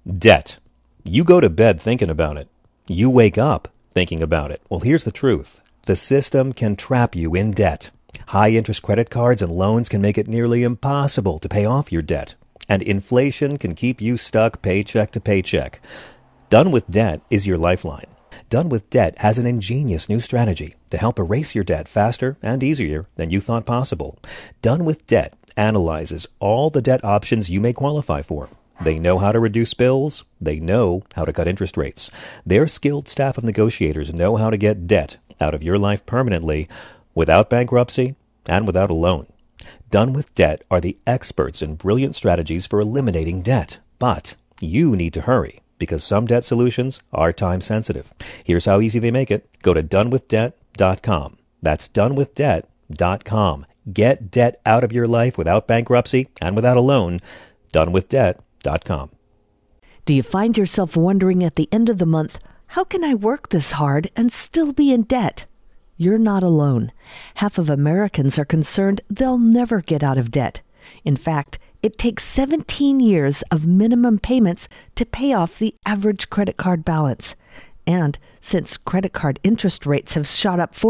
Debt. You go to bed thinking about it. You wake up thinking about it. Well, here's the truth. The system can trap you in debt. High-interest credit cards and loans can make it nearly impossible to pay off your debt. And inflation can keep you stuck paycheck to paycheck. Done with Debt is your lifeline. Done with Debt has an ingenious new strategy to help erase your debt faster and easier than you thought possible. Done with Debt analyzes all the debt options you may qualify for. They know how to reduce bills. They know how to cut interest rates. Their skilled staff of negotiators know how to get debt out of your life permanently without bankruptcy and without a loan. Done with Debt are the experts in brilliant strategies for eliminating debt. But you need to hurry because some debt solutions are time sensitive. Here's how easy they make it. Go to donewithdebt.com. That's donewithdebt.com. Get debt out of your life without bankruptcy and without a loan. Donewithdebt.com. Do you find yourself wondering at the end of the month, how can I work this hard and still be in debt? You're not alone. Half of Americans are concerned they'll never get out of debt. In fact, it takes 17 years of minimum payments to pay off the average credit card balance. And since credit card interest rates have shot up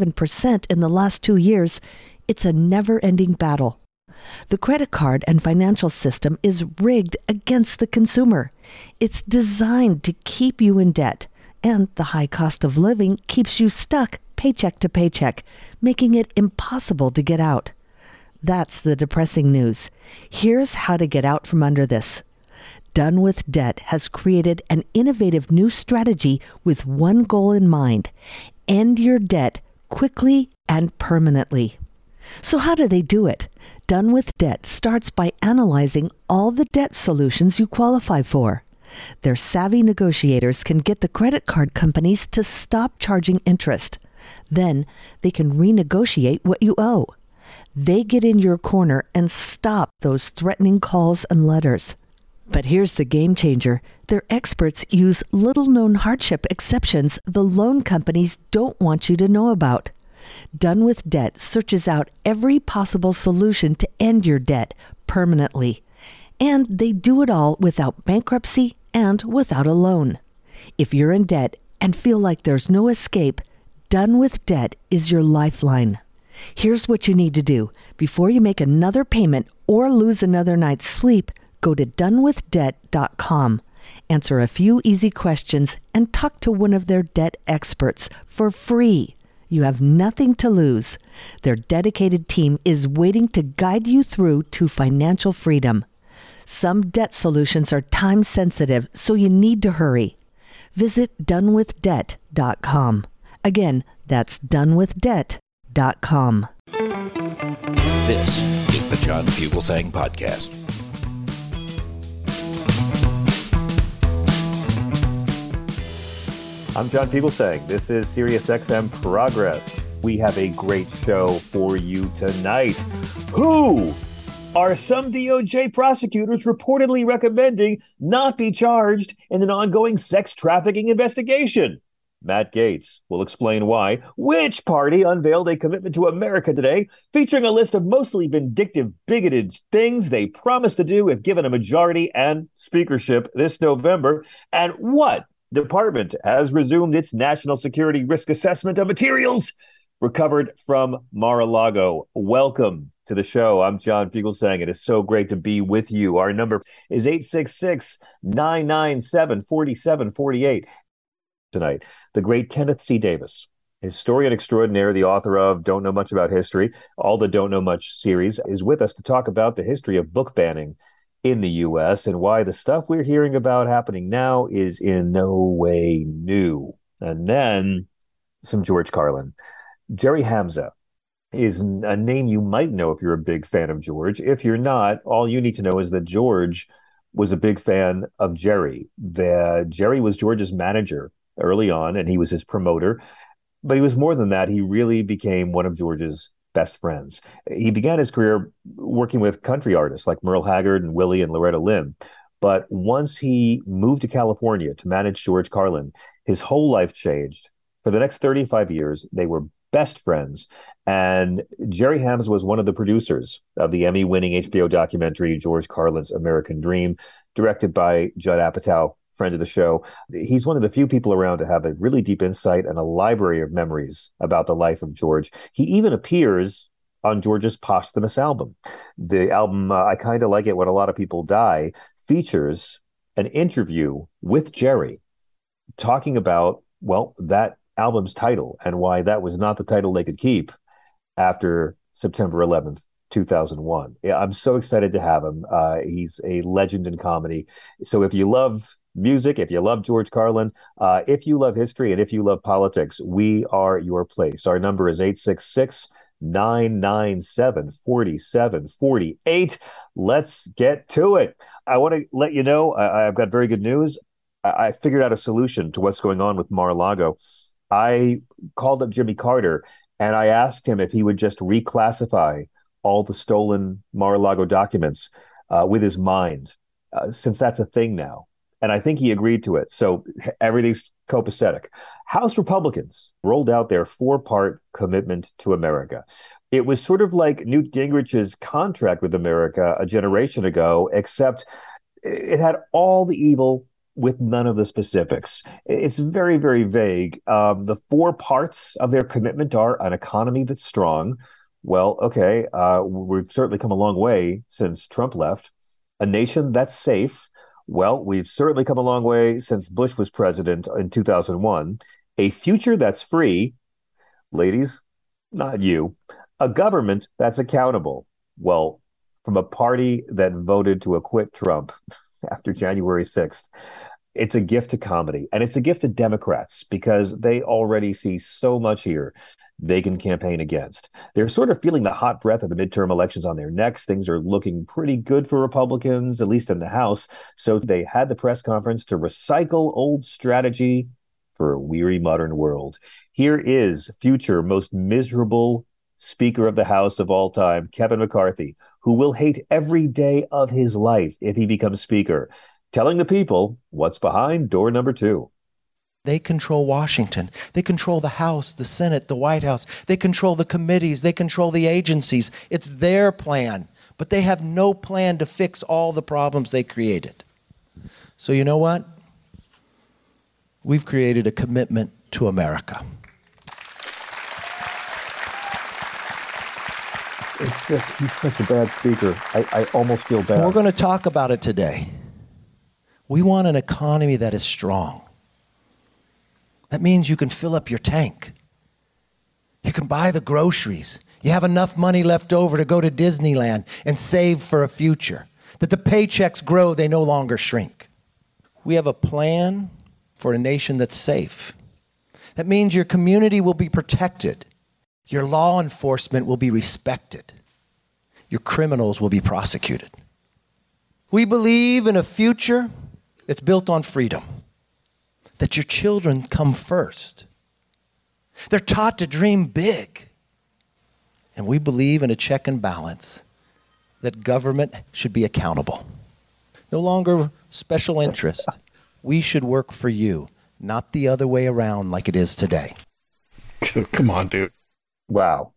47% in the last 2 years, it's a never-ending battle. The credit card and financial system is rigged against the consumer. It's designed to keep you in debt, and the high cost of living keeps you stuck paycheck to paycheck, making it impossible to get out. That's the depressing news. Here's how to get out from under this. Done with Debt has created an innovative new strategy with one goal in mind: end your debt quickly and permanently. So how do they do it? Done with Debt starts by analyzing all the debt solutions you qualify for. Their savvy negotiators can get the credit card companies to stop charging interest. Then they can renegotiate what you owe. They get in your corner and stop those threatening calls and letters. But here's the game changer. Their experts use little-known hardship exceptions the loan companies don't want you to know about. Done with Debt searches out every possible solution to end your debt permanently. And they do it all without bankruptcy and without a loan. If you're in debt and feel like there's no escape, Done with Debt is your lifeline. Here's what you need to do. Before you make another payment or lose another night's sleep, go to donewithdebt.com. Answer a few easy questions and talk to one of their debt experts for free. You have nothing to lose. Their dedicated team is waiting to guide you through to financial freedom. Some debt solutions are time sensitive, so you need to hurry. Visit donewithdebt.com. Again, that's donewithdebt.com. This is the John Fugelsang Podcast. I'm John Fugelsang. This is SiriusXM Progress. We have a great show for you tonight. Who are some DOJ prosecutors reportedly recommending not be charged in an ongoing sex trafficking investigation? Matt Gaetz will explain why. Which party unveiled a commitment to America today, featuring a list of mostly vindictive, bigoted things they promised to do if given a majority and speakership this November? And what department has resumed its national security risk assessment of materials recovered from Mar-a-Lago? Welcome to the show. I'm John Fugelsang. It is so great to be with you. Our number is 866-997-4748. Tonight, the great Kenneth C. Davis, historian extraordinaire, the author of Don't Know Much About History, all the Don't Know Much series, is with us to talk about the history of book banning in the U.S. and why the stuff we're hearing about happening now is in no way new. And then some George Carlin. Jerry Hamza is a name you might know if you're a big fan of George. If you're not, all you need to know is that George was a big fan of Jerry. Jerry was George's manager early on, and he was his promoter. But he was more than that. He really became one of George's best friends. He began his career working with country artists like Merle Haggard and Willie and Loretta Lynn. But once he moved to California to manage George Carlin, his whole life changed. For the next 35 years, they were best friends. And Jerry Hams was one of the producers of the Emmy-winning HBO documentary George Carlin's American Dream, directed by Judd Apatow, friend of the show. He's one of the few people around to have a really deep insight and a library of memories about the life of George. He even appears on George's posthumous album. The album, I Kind of Like It When a Lot of People Die, features an interview with Jerry talking about, well, that album's title and why that was not the title they could keep after September 11th, 2001. Yeah, I'm so excited to have him. He's a legend in comedy. So if you love music, if you love George Carlin, if you love history, and if you love politics, we are your place. Our number is 866-997-4748. Let's get to it. I want to let you know, I've got very good news. I figured out a solution to what's going on with Mar-a-Lago. I called up Jimmy Carter and I asked him if he would just reclassify all the stolen Mar-a-Lago documents with his mind, since that's a thing now. And I think he agreed to it. So everything's copacetic. House Republicans rolled out their 4-part commitment to America. It was sort of like Newt Gingrich's contract with America a generation ago, except it had all the evil with none of the specifics. It's very, very vague. The 4 parts of their commitment are an economy that's strong. Well, okay, we've certainly come a long way since Trump left. A nation that's safe. Well, we've certainly come a long way since Bush was president in 2001. A future that's free. Ladies, not you. A government that's accountable. Well, from a party that voted to acquit Trump after January 6th. It's a gift to comedy, and it's a gift to Democrats because they already see so much here they can campaign against. They're sort of feeling the hot breath of the midterm elections on their necks. Things are looking pretty good for Republicans, at least in the House. So they had the press conference to recycle old strategy for a weary modern world. Here is future most miserable Speaker of the House of all time, Kevin McCarthy, who will hate every day of his life if he becomes Speaker, telling the people what's behind door number 2. They control Washington. They control the House, the Senate, the White House. They control the committees. They control the agencies. It's their plan, but they have no plan to fix all the problems they created. So you know what? We've created a commitment to America. It's just, he's such a bad speaker. I almost feel bad. And we're going to talk about it today. We want an economy that is strong. That means you can fill up your tank. You can buy the groceries. You have enough money left over to go to Disneyland and save for a future. That the paychecks grow, they no longer shrink. We have a plan for a nation that's safe. That means your community will be protected. Your law enforcement will be respected. Your criminals will be prosecuted. We believe in a future that's built on freedom, that your children come first. They're taught to dream big. And we believe in a check and balance, that government should be accountable. No longer special interest. We should work for you, not the other way around like it is today. Come on, dude. Wow.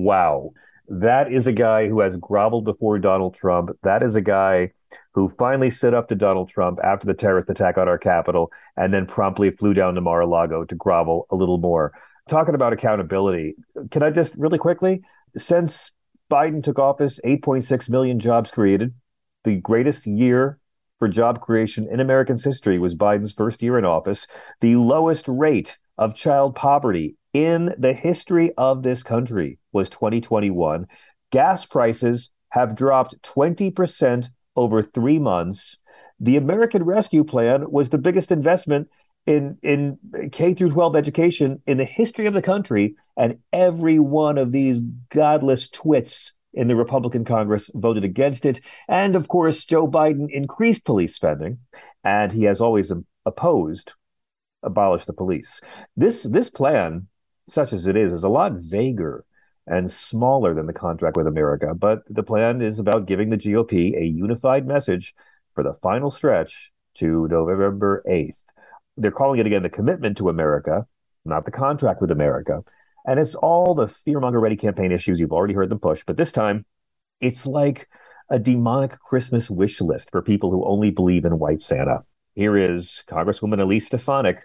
That is a guy who has groveled before Donald Trump. That is a guy who finally stood up to Donald Trump after the terrorist attack on our Capitol and then promptly flew down to Mar-a-Lago to grovel a little more. Talking about accountability, can I just really quickly, since Biden took office, 8.6 million jobs created. The greatest year for job creation in American history was Biden's first year in office. The lowest rate of child poverty in the history of this country was 2021. Gas prices have dropped 20% over 3 months. The American Rescue Plan was the biggest investment in K through 12 education in the history of the country, and every one of these godless twits in the Republican Congress voted against it. And of course, Joe Biden increased police spending, and he has always opposed abolish the police. This plan, such as it is a lot vaguer and smaller than the contract with America, but the plan is about giving the GOP a unified message for the final stretch to November 8th. They're calling it, again, the commitment to America, not the contract with America. And it's all the fear-monger ready campaign issues. You've already heard them push, but this time it's like a demonic Christmas wish list for people who only believe in white Santa. Here is Congresswoman Elise Stefanik,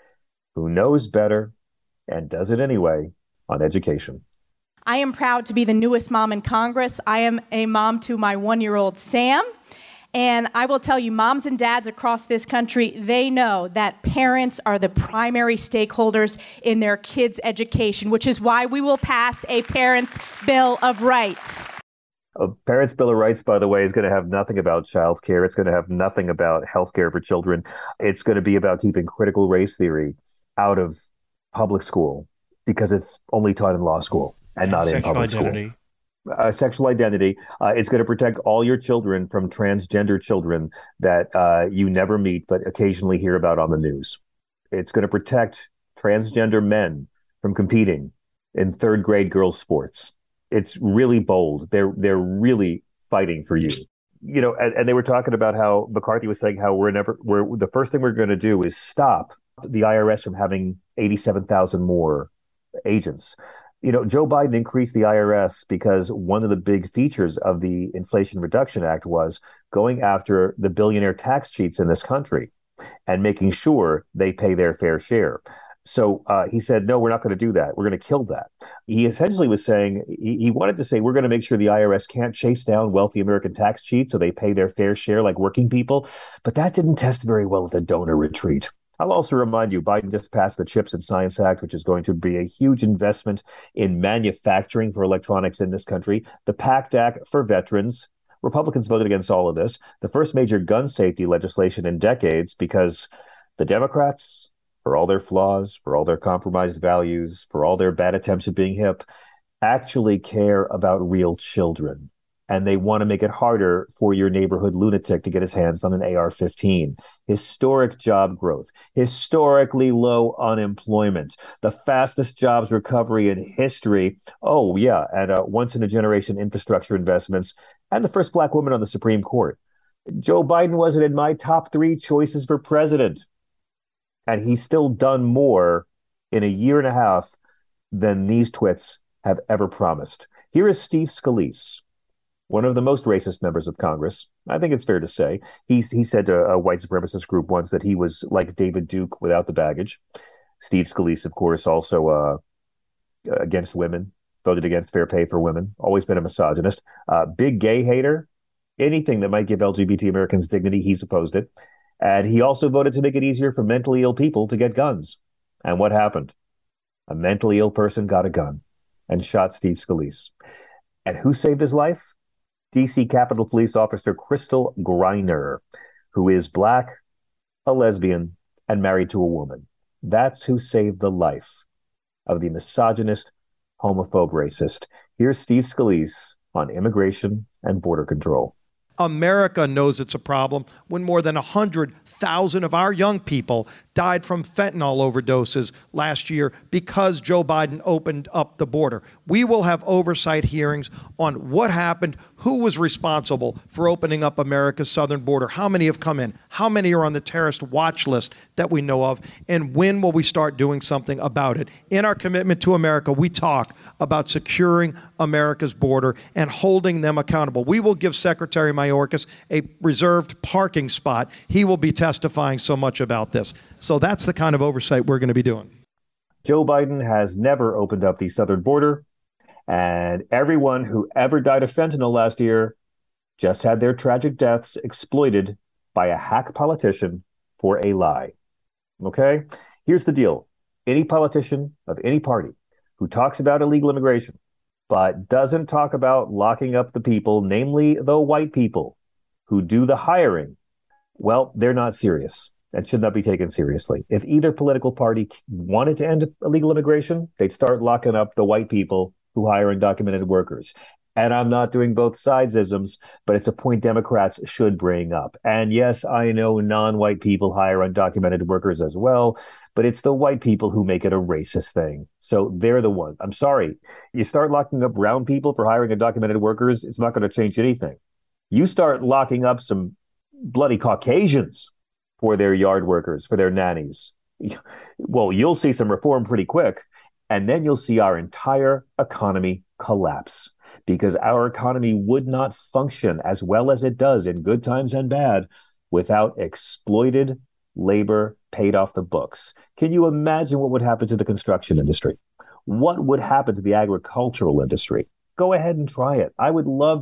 who knows better and does it anyway on education. I am proud to be the newest mom in Congress. I am a mom to my 1-year-old Sam. And I will tell you, moms and dads across this country, they know that parents are the primary stakeholders in their kids' education, which is why we will pass a Parents' Bill of Rights. A Parents' Bill of Rights, by the way, is going to have nothing about child care. It's going to have nothing about health care for children. It's going to be about keeping critical race theory out of public school because it's only taught in law school and not in public school. Sexual identity. It's going to protect all your children from transgender children that you never meet but occasionally hear about on the news. It's going to protect transgender men from competing in third grade girls' sports. It's really bold. They're really fighting for you. You know, and they were talking about how McCarthy was saying how we're the first thing we're going to do is stop the IRS from having 87,000 more agents. You know, Joe Biden increased the IRS because one of the big features of the Inflation Reduction Act was going after the billionaire tax cheats in this country and making sure they pay their fair share. So he said, no, we're not going to do that. We're going to kill that. He essentially was saying he wanted to say we're going to make sure the IRS can't chase down wealthy American tax cheats so they pay their fair share like working people. But that didn't test very well at the donor retreat. I'll also remind you, Biden just passed the CHIPS and Science Act, which is going to be a huge investment in manufacturing for electronics in this country. The PACT Act for veterans. Republicans voted against all of this. The first major gun safety legislation in decades because the Democrats, for all their flaws, for all their compromised values, for all their bad attempts at being hip, actually care about real children. And they want to make it harder for your neighborhood lunatic to get his hands on an AR-15. Historic job growth, historically low unemployment, the fastest jobs recovery in history. Oh, yeah, and once-in-a-generation infrastructure investments, and the first Black woman on the Supreme Court. Joe Biden wasn't in my top 3 choices for president. And he's still done more in a year and a half than these twits have ever promised. Here is Steve Scalise, one of the most racist members of Congress. I think it's fair to say. He said to a white supremacist group once that he was like David Duke without the baggage. Steve Scalise, of course, also against women, voted against fair pay for women, always been a misogynist, big gay hater. Anything that might give LGBT Americans dignity, he's opposed it. And he also voted to make it easier for mentally ill people to get guns. And what happened? A mentally ill person got a gun and shot Steve Scalise. And who saved his life? D.C. Capitol Police Officer Crystal Griner, who is Black, a lesbian, and married to a woman. That's who saved the life of the misogynist, homophobe, racist. Here's Steve Scalise on immigration and border control. America knows it's a problem when more than 100,000 of our young people died from fentanyl overdoses last year because Joe Biden opened up the border. We will have oversight hearings on what happened, who was responsible for opening up America's southern border, how many have come in, how many are on the terrorist watch list that we know of, and when will we start doing something about it. In our commitment to America, we talk about securing America's border and holding them accountable. We will give Secretary Mayorkas a reserved parking spot. He will be testifying so much about this. So that's the kind of oversight we're going to be doing. Joe Biden has never opened up the southern border, and everyone who ever died of fentanyl last year just had their tragic deaths exploited by a hack politician for a lie. Okay? Here's the deal. Any politician of any party who talks about illegal immigration but doesn't talk about locking up the people, namely the white people who do the hiring, well, they're not serious and should not be taken seriously. If either political party wanted to end illegal immigration, they'd start locking up the white people who hire undocumented workers. And I'm not doing both sides-isms, but it's a point Democrats should bring up. And yes, I know non-white people hire undocumented workers as well, but it's the white people who make it a racist thing. So they're the ones. I'm sorry. You start locking up brown people for hiring undocumented workers, it's not going to change anything. You start locking up some bloody Caucasians for their yard workers, for their nannies. Well, you'll see some reform pretty quick. And then you'll see our entire economy collapse because our economy would not function as well as it does in good times and bad without exploited labor paid off the books. Can you imagine what would happen to the construction industry? What would happen to the agricultural industry? Go ahead and try it. I would love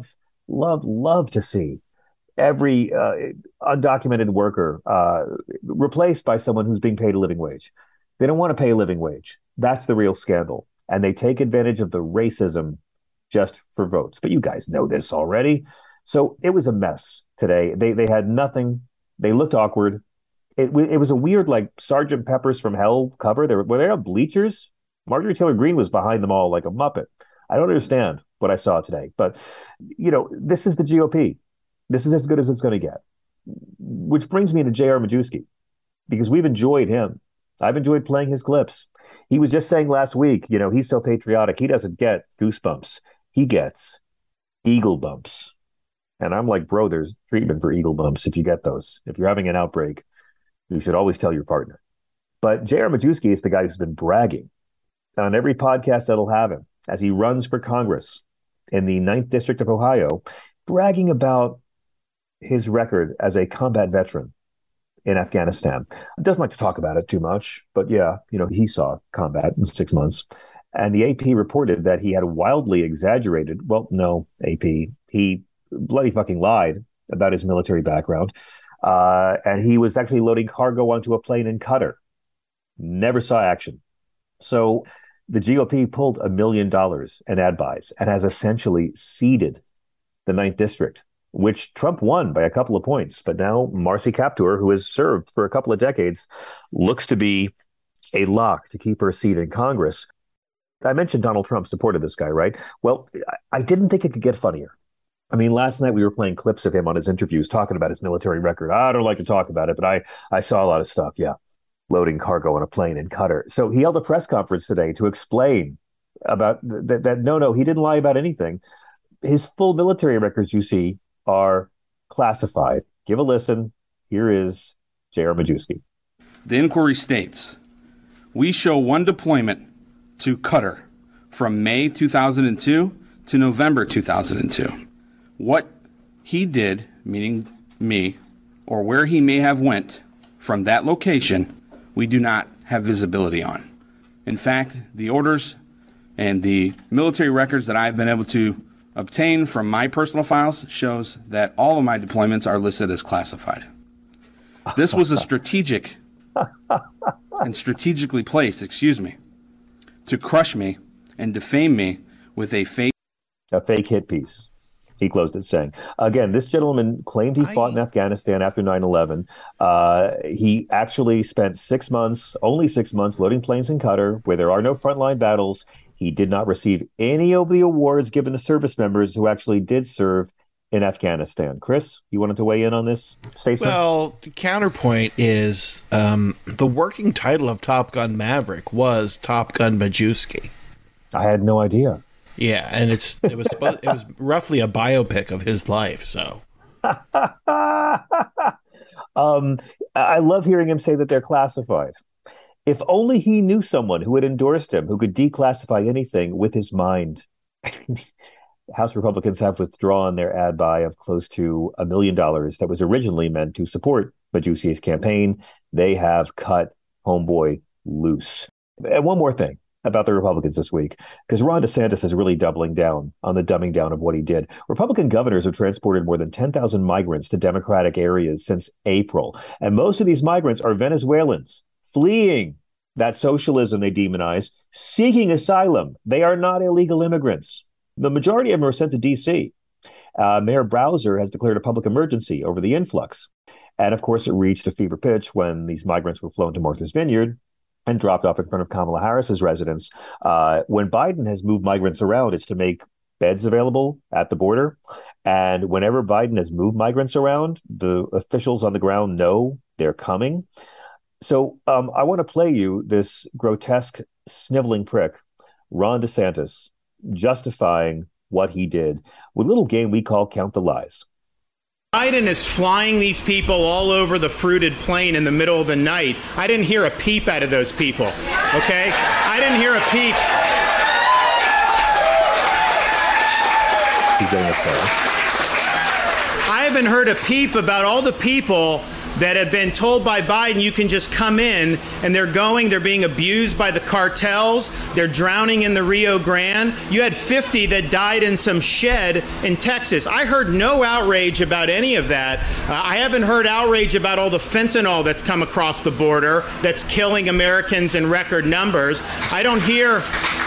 to see every undocumented worker replaced by someone who's being paid a living wage. They don't want to pay a living wage. That's the real scandal. And they take advantage of the racism just for votes. But you guys know this already. So it was a mess today. They had nothing. They looked awkward. It was a weird, like, Sergeant Pepper's from Hell cover. Were there bleachers? Marjorie Taylor Greene was behind them all like a Muppet. I don't understand what I saw today. But, this is the GOP. This is as good as it's going to get. Which brings me to J.R. Majewski, because we've enjoyed him. I've enjoyed playing his clips. He was just saying last week, he's so patriotic. He doesn't get goosebumps. He gets eagle bumps. And I'm like, bro, there's treatment for eagle bumps if you get those. If you're having an outbreak, you should always tell your partner. But J.R. Majewski is the guy who's been bragging on every podcast that'll have him as he runs for Congress in the 9th District of Ohio, bragging about his record as a combat veteran in Afghanistan. Doesn't like to talk about it too much, but yeah, he saw combat in 6 months. And the AP reported that he had wildly exaggerated. Well, no, AP. He bloody fucking lied about his military background. And he was actually loading cargo onto a plane in Qatar. Never saw action. So the GOP pulled $1 million in ad buys and has essentially ceded the 9th District, which Trump won by a couple of points. But now Marcy Kaptur, who has served for a couple of decades, looks to be a lock to keep her seat in Congress. I mentioned Donald Trump supported this guy, right? Well, I didn't think it could get funnier. I mean, last night we were playing clips of him on his interviews talking about his military record. I don't like to talk about it, but I saw a lot of stuff. Yeah. Loading cargo on a plane in Qatar. So he held a press conference today to explain about that. No, he didn't lie about anything. His full military records, you see, are classified. Give a listen. Here is J.R. Majewski. The inquiry states, we show one deployment to Qatar from May 2002 to November 2002. What he did, meaning me, or where he may have went from that location, we do not have visibility on. In fact, the orders and the military records that I've been able to obtain from my personal files shows that all of my deployments are listed as classified. This was a strategically placed, to crush me and defame me with a fake hit piece. He closed it saying, again, this gentleman claimed he fought in Afghanistan after 9/11. He actually spent 6 months, only 6 months, loading planes in Qatar where there are no frontline battles. He did not receive any of the awards given to service members who actually did serve in Afghanistan. Chris, you wanted to weigh in on this statement? Well, counterpoint is the working title of Top Gun Maverick was Top Gun Majewski. I had no idea. Yeah, and it was roughly a biopic of his life. So, I love hearing him say that they're classified. If only he knew someone who had endorsed him, who could declassify anything with his mind. House Republicans have withdrawn their ad buy of close to $1 million that was originally meant to support Majewski's campaign. They have cut homeboy loose. And one more thing about the Republicans this week, because Ron DeSantis is really doubling down on the dumbing down of what he did. Republican governors have transported more than 10,000 migrants to Democratic areas since April. And most of these migrants are Venezuelans fleeing that socialism they demonize, seeking asylum. They are not illegal immigrants. The majority of them are sent to D.C. Mayor Bowser has declared a public emergency over the influx. And of course, it reached a fever pitch when these migrants were flown to Martha's Vineyard and dropped off in front of Kamala Harris's residence. When Biden has moved migrants around, it's to make beds available at the border. And whenever Biden has moved migrants around, the officials on the ground know they're coming. So I want to play you this grotesque sniveling prick, Ron DeSantis, justifying what he did with a little game we call Count the Lies. Biden is flying these people all over the fruited plain in the middle of the night. I didn't hear a peep out of those people, okay? I didn't hear a peep. I haven't heard a peep about all the people that have been told by Biden you can just come in, and they're being abused by the cartels, they're drowning in the Rio Grande. You had 50 that died in some shed in Texas. I heard no outrage about any of that. I haven't heard outrage about all the fentanyl that's come across the border that's killing Americans in record numbers. I don't hear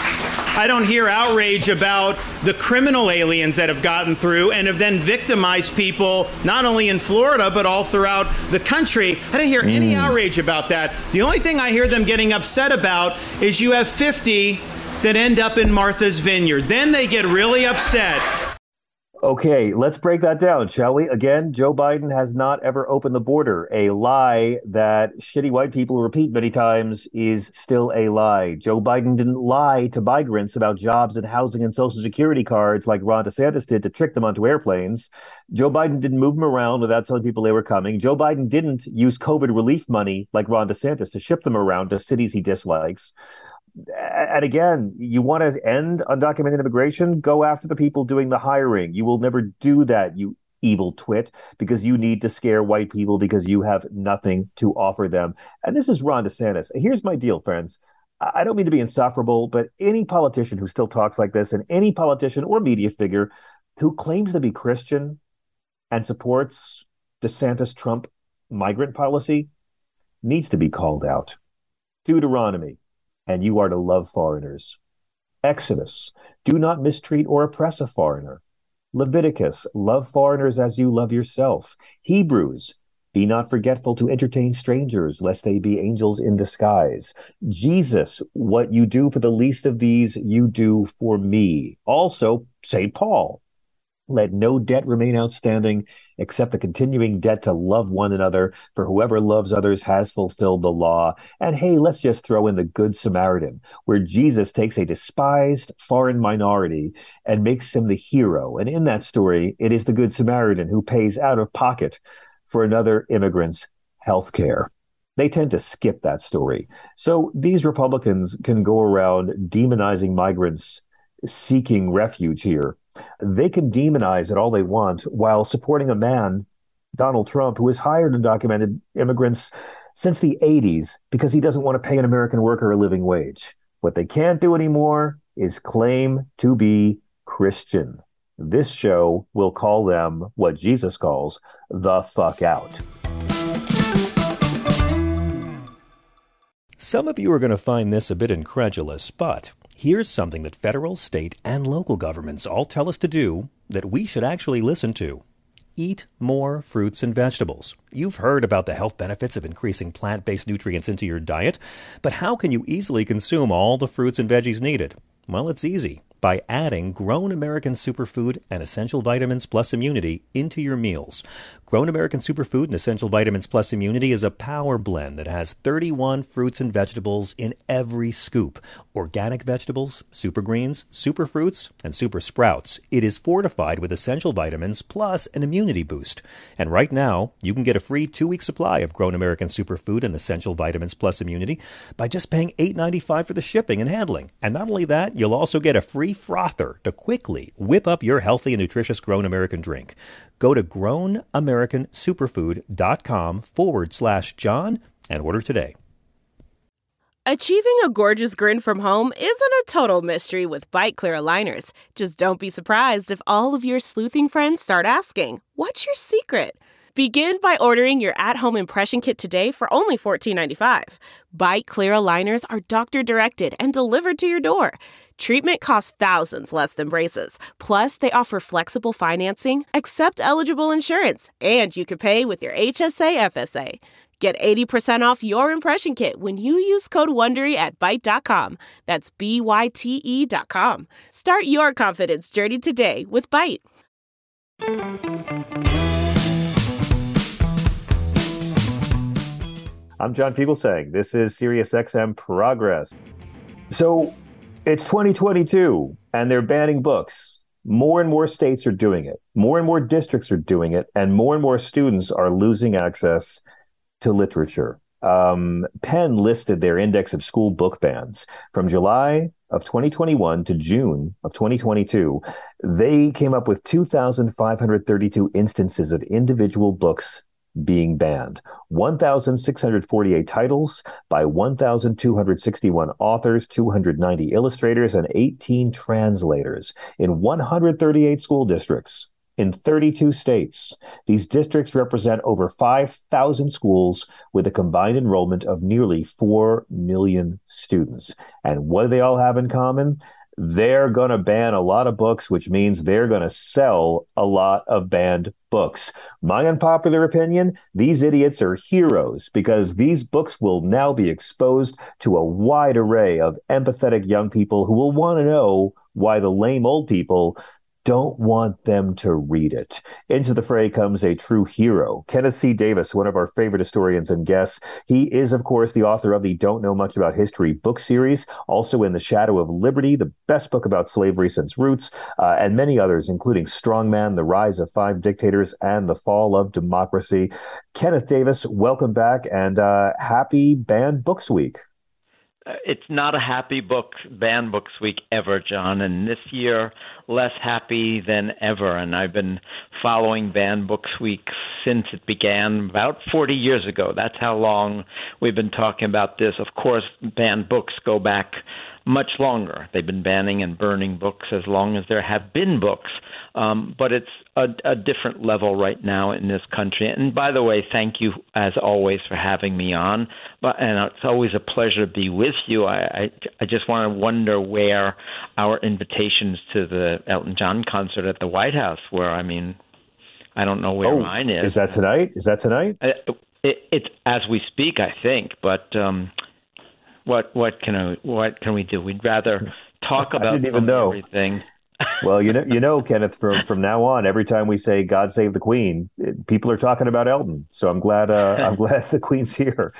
outrage about the criminal aliens that have gotten through and have then victimized people, not only in Florida, but all throughout the country. I didn't hear any outrage about that. The only thing I hear them getting upset about is you have 50 that end up in Martha's Vineyard. Then they get really upset. Okay, let's break that down, shall we? Again, Joe Biden has not ever opened the border. A lie that shitty white people repeat many times is still a lie. Joe Biden didn't lie to migrants about jobs and housing and Social Security cards like Ron DeSantis did to trick them onto airplanes. Joe Biden didn't move them around without telling people they were coming. Joe Biden didn't use COVID relief money like Ron DeSantis to ship them around to cities he dislikes. And again, you want to end undocumented immigration? Go after the people doing the hiring. You will never do that, you evil twit, because you need to scare white people because you have nothing to offer them. And this is Ron DeSantis. Here's my deal, friends. I don't mean to be insufferable, but any politician who still talks like this, and any politician or media figure who claims to be Christian and supports DeSantis Trump migrant policy needs to be called out. Deuteronomy, and you are to love foreigners. Exodus, do not mistreat or oppress a foreigner. Leviticus, love foreigners as you love yourself. Hebrews, be not forgetful to entertain strangers, lest they be angels in disguise. Jesus, what you do for the least of these, you do for me. Also, St. Paul, let no debt remain outstanding except the continuing debt to love one another, for whoever loves others has fulfilled the law. And hey, let's just throw in the Good Samaritan, where Jesus takes a despised foreign minority and makes him the hero. And in that story, it is the Good Samaritan who pays out of pocket for another immigrant's health care. They tend to skip that story. So these Republicans can go around demonizing migrants seeking refuge here. They can demonize it all they want while supporting a man, Donald Trump, who has hired undocumented immigrants since the 80s because he doesn't want to pay an American worker a living wage. What they can't do anymore is claim to be Christian. This show will call them what Jesus calls the fuck out. Some of you are going to find this a bit incredulous, but here's something that federal, state, and local governments all tell us to do that we should actually listen to. Eat more fruits and vegetables. You've heard about the health benefits of increasing plant-based nutrients into your diet, but how can you easily consume all the fruits and veggies needed? Well, it's easy. By adding Grown American Superfood and Essential Vitamins Plus Immunity into your meals. Grown American Superfood and Essential Vitamins Plus Immunity is a power blend that has 31 fruits and vegetables in every scoop. Organic vegetables, super greens, super fruits, and super sprouts. It is fortified with essential vitamins plus an immunity boost. And right now, you can get a free 2-week supply of Grown American Superfood and Essential Vitamins Plus Immunity by just paying $8.95 for the shipping and handling. And not only that, you'll also get a free frother to quickly whip up your healthy and nutritious Grown American drink. Go to grownamericansuperfood.com/John and order today. Achieving a gorgeous grin from home isn't a total mystery with Byte Clear aligners. Just don't be surprised if all of your sleuthing friends start asking, "What's your secret?" Begin by ordering your at-home impression kit today for only $14.95. Byte Clear aligners are doctor-directed and delivered to your door. Treatment costs thousands less than braces. Plus, they offer flexible financing, accept eligible insurance, and you can pay with your HSA FSA. Get 80% off your impression kit when you use code WONDERY at Byte.com. That's BYTE.com. Start your confidence journey today with Byte. I'm John Fugelsang. This is SiriusXM Progress. So it's 2022, and they're banning books. More and more states are doing it. More and more districts are doing it. And more students are losing access to literature. Penn listed their index of school book bans from July of 2021 to June of 2022. They came up with 2,532 instances of individual books being banned, 1,648 titles by 1,261 authors, 290 illustrators, and 18 translators in 138 school districts in 32 states. These districts represent over 5,000 schools with a combined enrollment of nearly 4 million students. And what do they all have in common? They're going to ban a lot of books, which means they're going to sell a lot of banned books. My unpopular opinion, these idiots are heroes because these books will now be exposed to a wide array of empathetic young people who will want to know why the lame old people don't want them to read it. Into the fray comes a true hero, Kenneth C. Davis, one of our favorite historians and guests. He is, of course, the author of the Don't Know Much About History book series, also In the Shadow of Liberty, the best book about slavery since Roots, and many others, including Strongman, The Rise of Five Dictators, and The Fall of Democracy. Kenneth Davis, welcome back, and happy Banned Books Week. It's not a happy banned books week ever, John, and this year less happy than ever. And I've been following Banned Books Week since it began about 40 years ago. That's how long we've been talking about this. Of course, banned books go back much longer. They've been banning and burning books as long as there have been books. But it's a different level right now in this country. And by the way, thank you, as always, for having me on. And it's always a pleasure to be with you. I just want to wonder where our invitations to the Elton John concert at the White House were. I mean, I don't know where mine is. Is that tonight? It's as we speak, I think. But what can we do? We'd rather talk about everything. Well, you know, Kenneth, from now on, every time we say "God Save the Queen," people are talking about Elton. So I'm glad the Queen's here.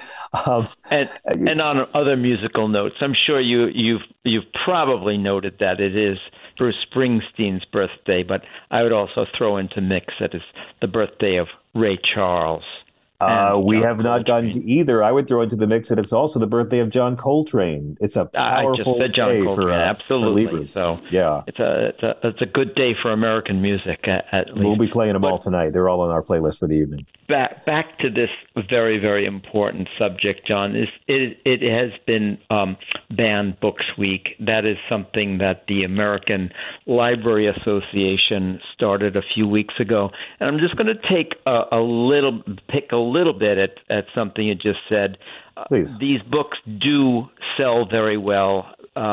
And on other musical notes, I'm sure you've probably noted that it is Bruce Springsteen's birthday, but I would also throw into mix that it's the birthday of Ray Charles. We have not gotten to either. I would throw into the mix that it's also the birthday of John Coltrane. It's a powerful day for absolutely. So yeah, it's a good day for American music. At least we'll be playing them all tonight. They're all on our playlist for the evening. Back to this very, very important subject, John. It has been Banned Books Week. That is something that the American Library Association started a few weeks ago, and I'm just going to pick a little bit at something you just said. Please. These books do sell very well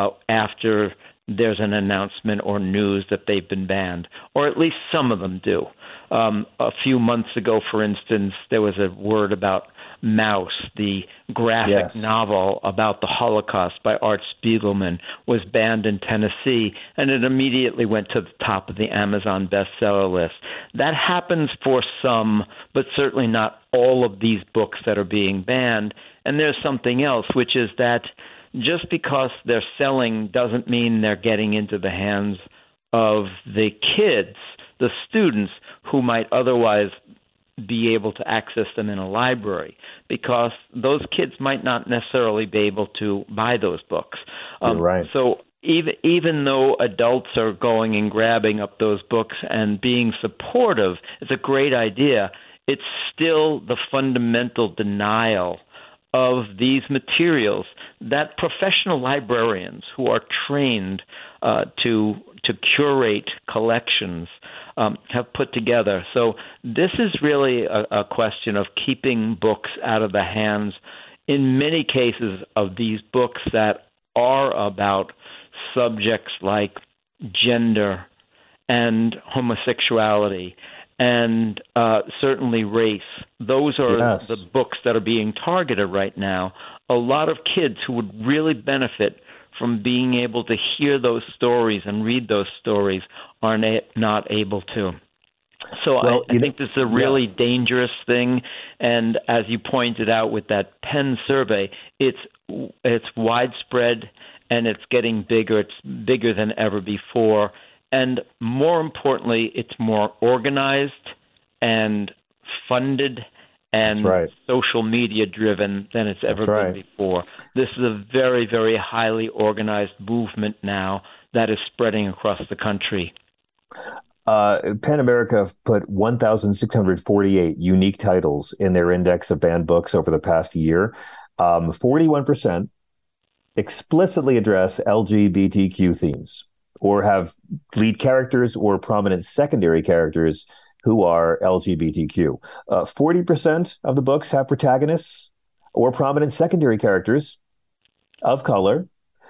after there's an announcement or news that they've been banned, or at least some of them do. A few months ago, for instance, there was a word about Maus, the graphic novel about the Holocaust by Art Spiegelman, was banned in Tennessee, and it immediately went to the top of the Amazon bestseller list. That happens for some, but certainly not all of these books that are being banned. And there's something else, which is that just because they're selling doesn't mean they're getting into the hands of the kids, the students, who might otherwise be able to access them in a library, because those kids might not necessarily be able to buy those books. Right. So even though adults are going and grabbing up those books and being supportive, it's a great idea, it's still the fundamental denial of these materials that professional librarians who are trained to curate collections have put together. So this is really a question of keeping books out of the hands, in many cases, of these books that are about subjects like gender and homosexuality and certainly race. Those are the books that are being targeted right now. A lot of kids who would really benefit from being able to hear those stories and read those stories are not able to. So I think this is a really dangerous thing. And as you pointed out with that Penn survey, it's widespread and it's getting bigger. It's bigger than ever before. And more importantly, it's more organized and funded and social media driven than it's ever been before. This is a very, very highly organized movement now that is spreading across the country. PEN America put 1,648 unique titles in their index of banned books over the past year. 41% explicitly address LGBTQ themes or have lead characters or prominent secondary characters who are LGBTQ. 40% of the books have protagonists or prominent secondary characters of color.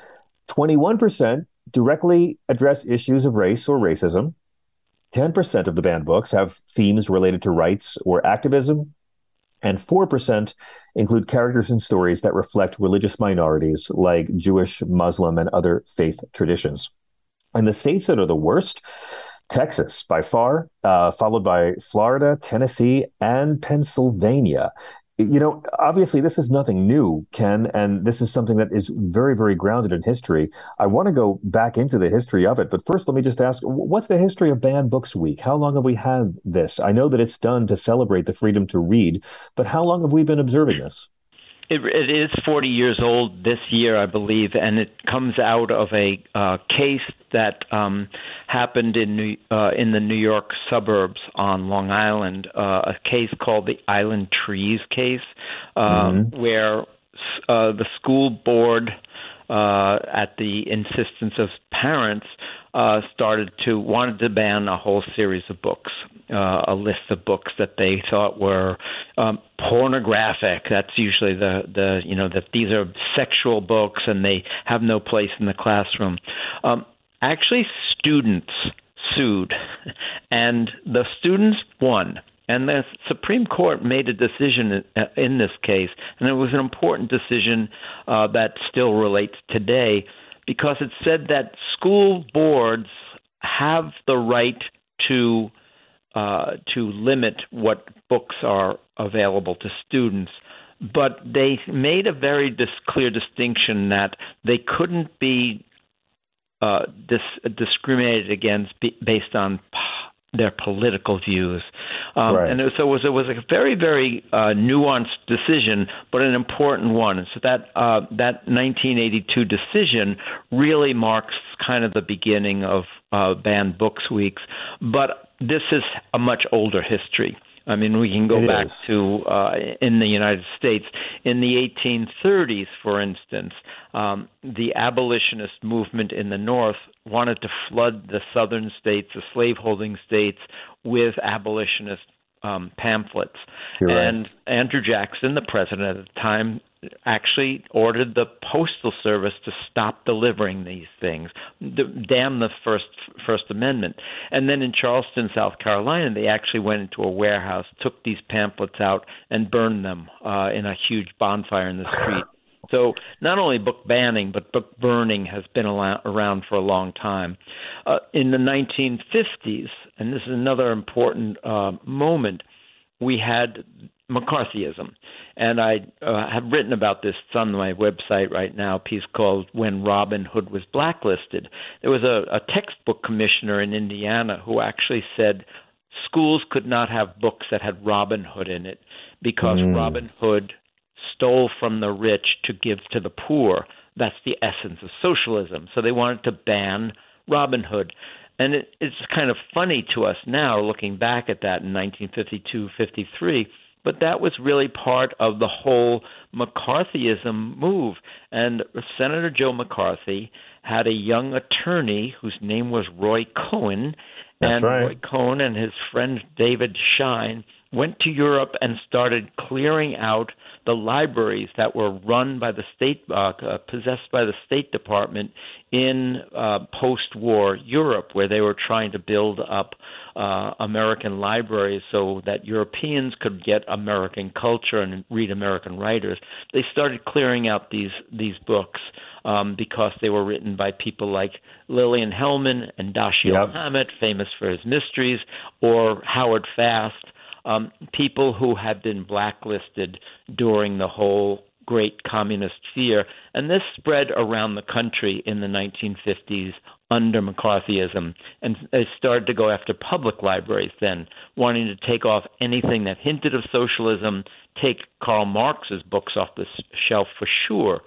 21% directly address issues of race or racism. 10% of the banned books have themes related to rights or activism. And 4% include characters and stories that reflect religious minorities like Jewish, Muslim, and other faith traditions. And the states that are the worst, Texas by far, followed by Florida, Tennessee, and Pennsylvania. You know, obviously, this is nothing new, Ken, and this is something that is very, very grounded in history. I want to go back into the history of it, but first, let me just ask, what's the history of Banned Books Week? How long have we had this? I know that it's done to celebrate the freedom to read, but how long have we been observing this? It is 40 years old this year, I believe, and it comes out of a case that happened in the New York suburbs on Long Island, a case called the Island Trees case, where the school board, at the insistence of parents, wanted to ban a whole series of books, a list of books that they thought were pornographic. That's usually that these are sexual books and they have no place in the classroom. Actually, students sued, and the students won. And the Supreme Court made a decision in this case, and it was an important decision that still relates today, because it said that school boards have the right to limit what books are available to students, but they made a very clear distinction that they couldn't be discriminated against based on their political views. And so it was a very, very nuanced decision, but an important one. And so that 1982 decision really marks kind of the beginning of Banned Books Weeks. But this is a much older history. I mean, we can go back to in the United States. In the 1830s, for instance, the abolitionist movement in the North wanted to flood the southern states, the slaveholding states, with abolitionist pamphlets. And Andrew Jackson, the president at the time, actually ordered the Postal Service to stop delivering these things, damn the First Amendment. And then in Charleston, South Carolina, they actually went into a warehouse, took these pamphlets out, and burned them in a huge bonfire in the street. So not only book banning, but book burning has been around for a long time. In the 1950s, and this is another important moment, we had McCarthyism. And I have written about this. It's on my website right now, a piece called When Robin Hood Was Blacklisted. There was a textbook commissioner in Indiana who actually said schools could not have books that had Robin Hood in it because Robin Hood stole from the rich to give to the poor. That's the essence of socialism. So they wanted to ban Robin Hood. And it's kind of funny to us now, looking back at that in 1952-53, but that was really part of the whole McCarthyism move. And Senator Joe McCarthy had a young attorney whose name was Roy Cohn. Roy Cohn and his friend David Schein went to Europe and started clearing out the libraries that were run by the state, possessed by the State Department in post-war Europe, where they were trying to build up American libraries so that Europeans could get American culture and read American writers. They started clearing out these books because they were written by people like Lillian Hellman and Dashiell Hammett, famous for his mysteries, or Howard Fast, people who had been blacklisted during the whole great communist fear. And this spread around the country in the 1950s under McCarthyism, and they started to go after public libraries then, wanting to take off anything that hinted of socialism, take Karl Marx's books off the shelf for sure.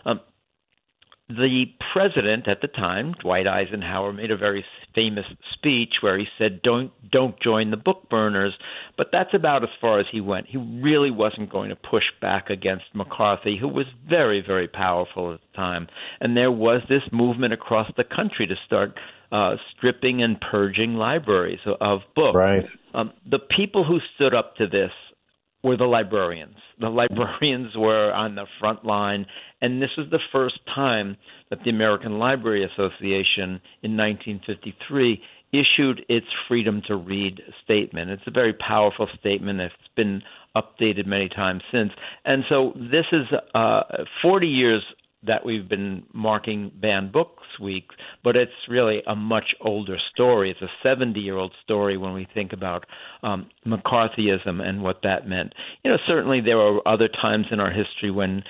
The president at the time, Dwight Eisenhower, made a very famous speech where he said, don't join the book burners, but that's about as far as he went. He really wasn't going to push back against McCarthy, who was very, very powerful at the time. And there was this movement across the country to start stripping and purging libraries of books. Right. The people who stood up to this were the librarians. The librarians were on the front line, and this was the first time that the American Library Association in 1953 issued its Freedom to Read statement. It's a very powerful statement. It's been updated many times since. And so this is 40 years that we've been marking Banned Books Week, but it's really a much older story. It's a 70-year-old story when we think about McCarthyism and what that meant. Certainly there were other times in our history when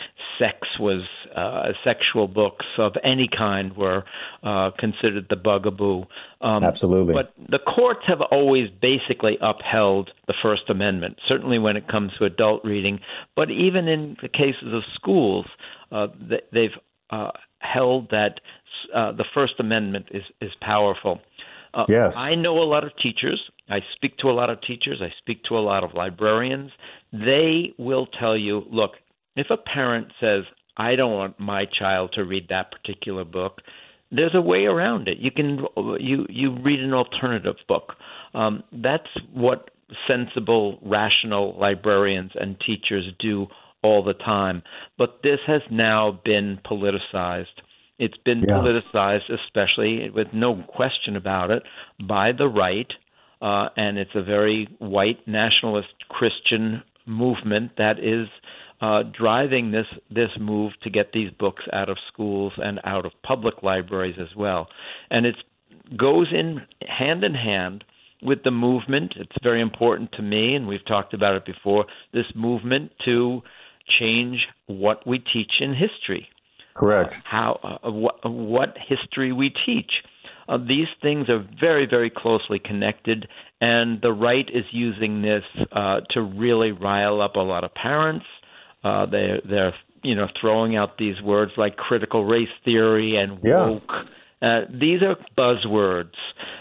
sexual books of any kind were considered the bugaboo. Absolutely. But the courts have always basically upheld the First Amendment, certainly when it comes to adult reading, but even in the cases of schools, they've held that the First Amendment is powerful. Yes. I know a lot of teachers. I speak to a lot of teachers. I speak to a lot of librarians. They will tell you, look, if a parent says, I don't want my child to read that particular book, there's a way around it. You read an alternative book. That's what sensible, rational librarians and teachers do all the time. But this has now been politicized. It's been politicized, especially with no question about it, by the right, and it's a very white nationalist Christian movement that is driving this move to get these books out of schools and out of public libraries as well. And it goes in hand with the movement. It's very important to me, and we've talked about it before, this movement to change what we teach in history. Correct. What history we teach. These things are very, very closely connected, and the right is using this to really rile up a lot of parents. They're throwing out these words like critical race theory and woke. These are buzzwords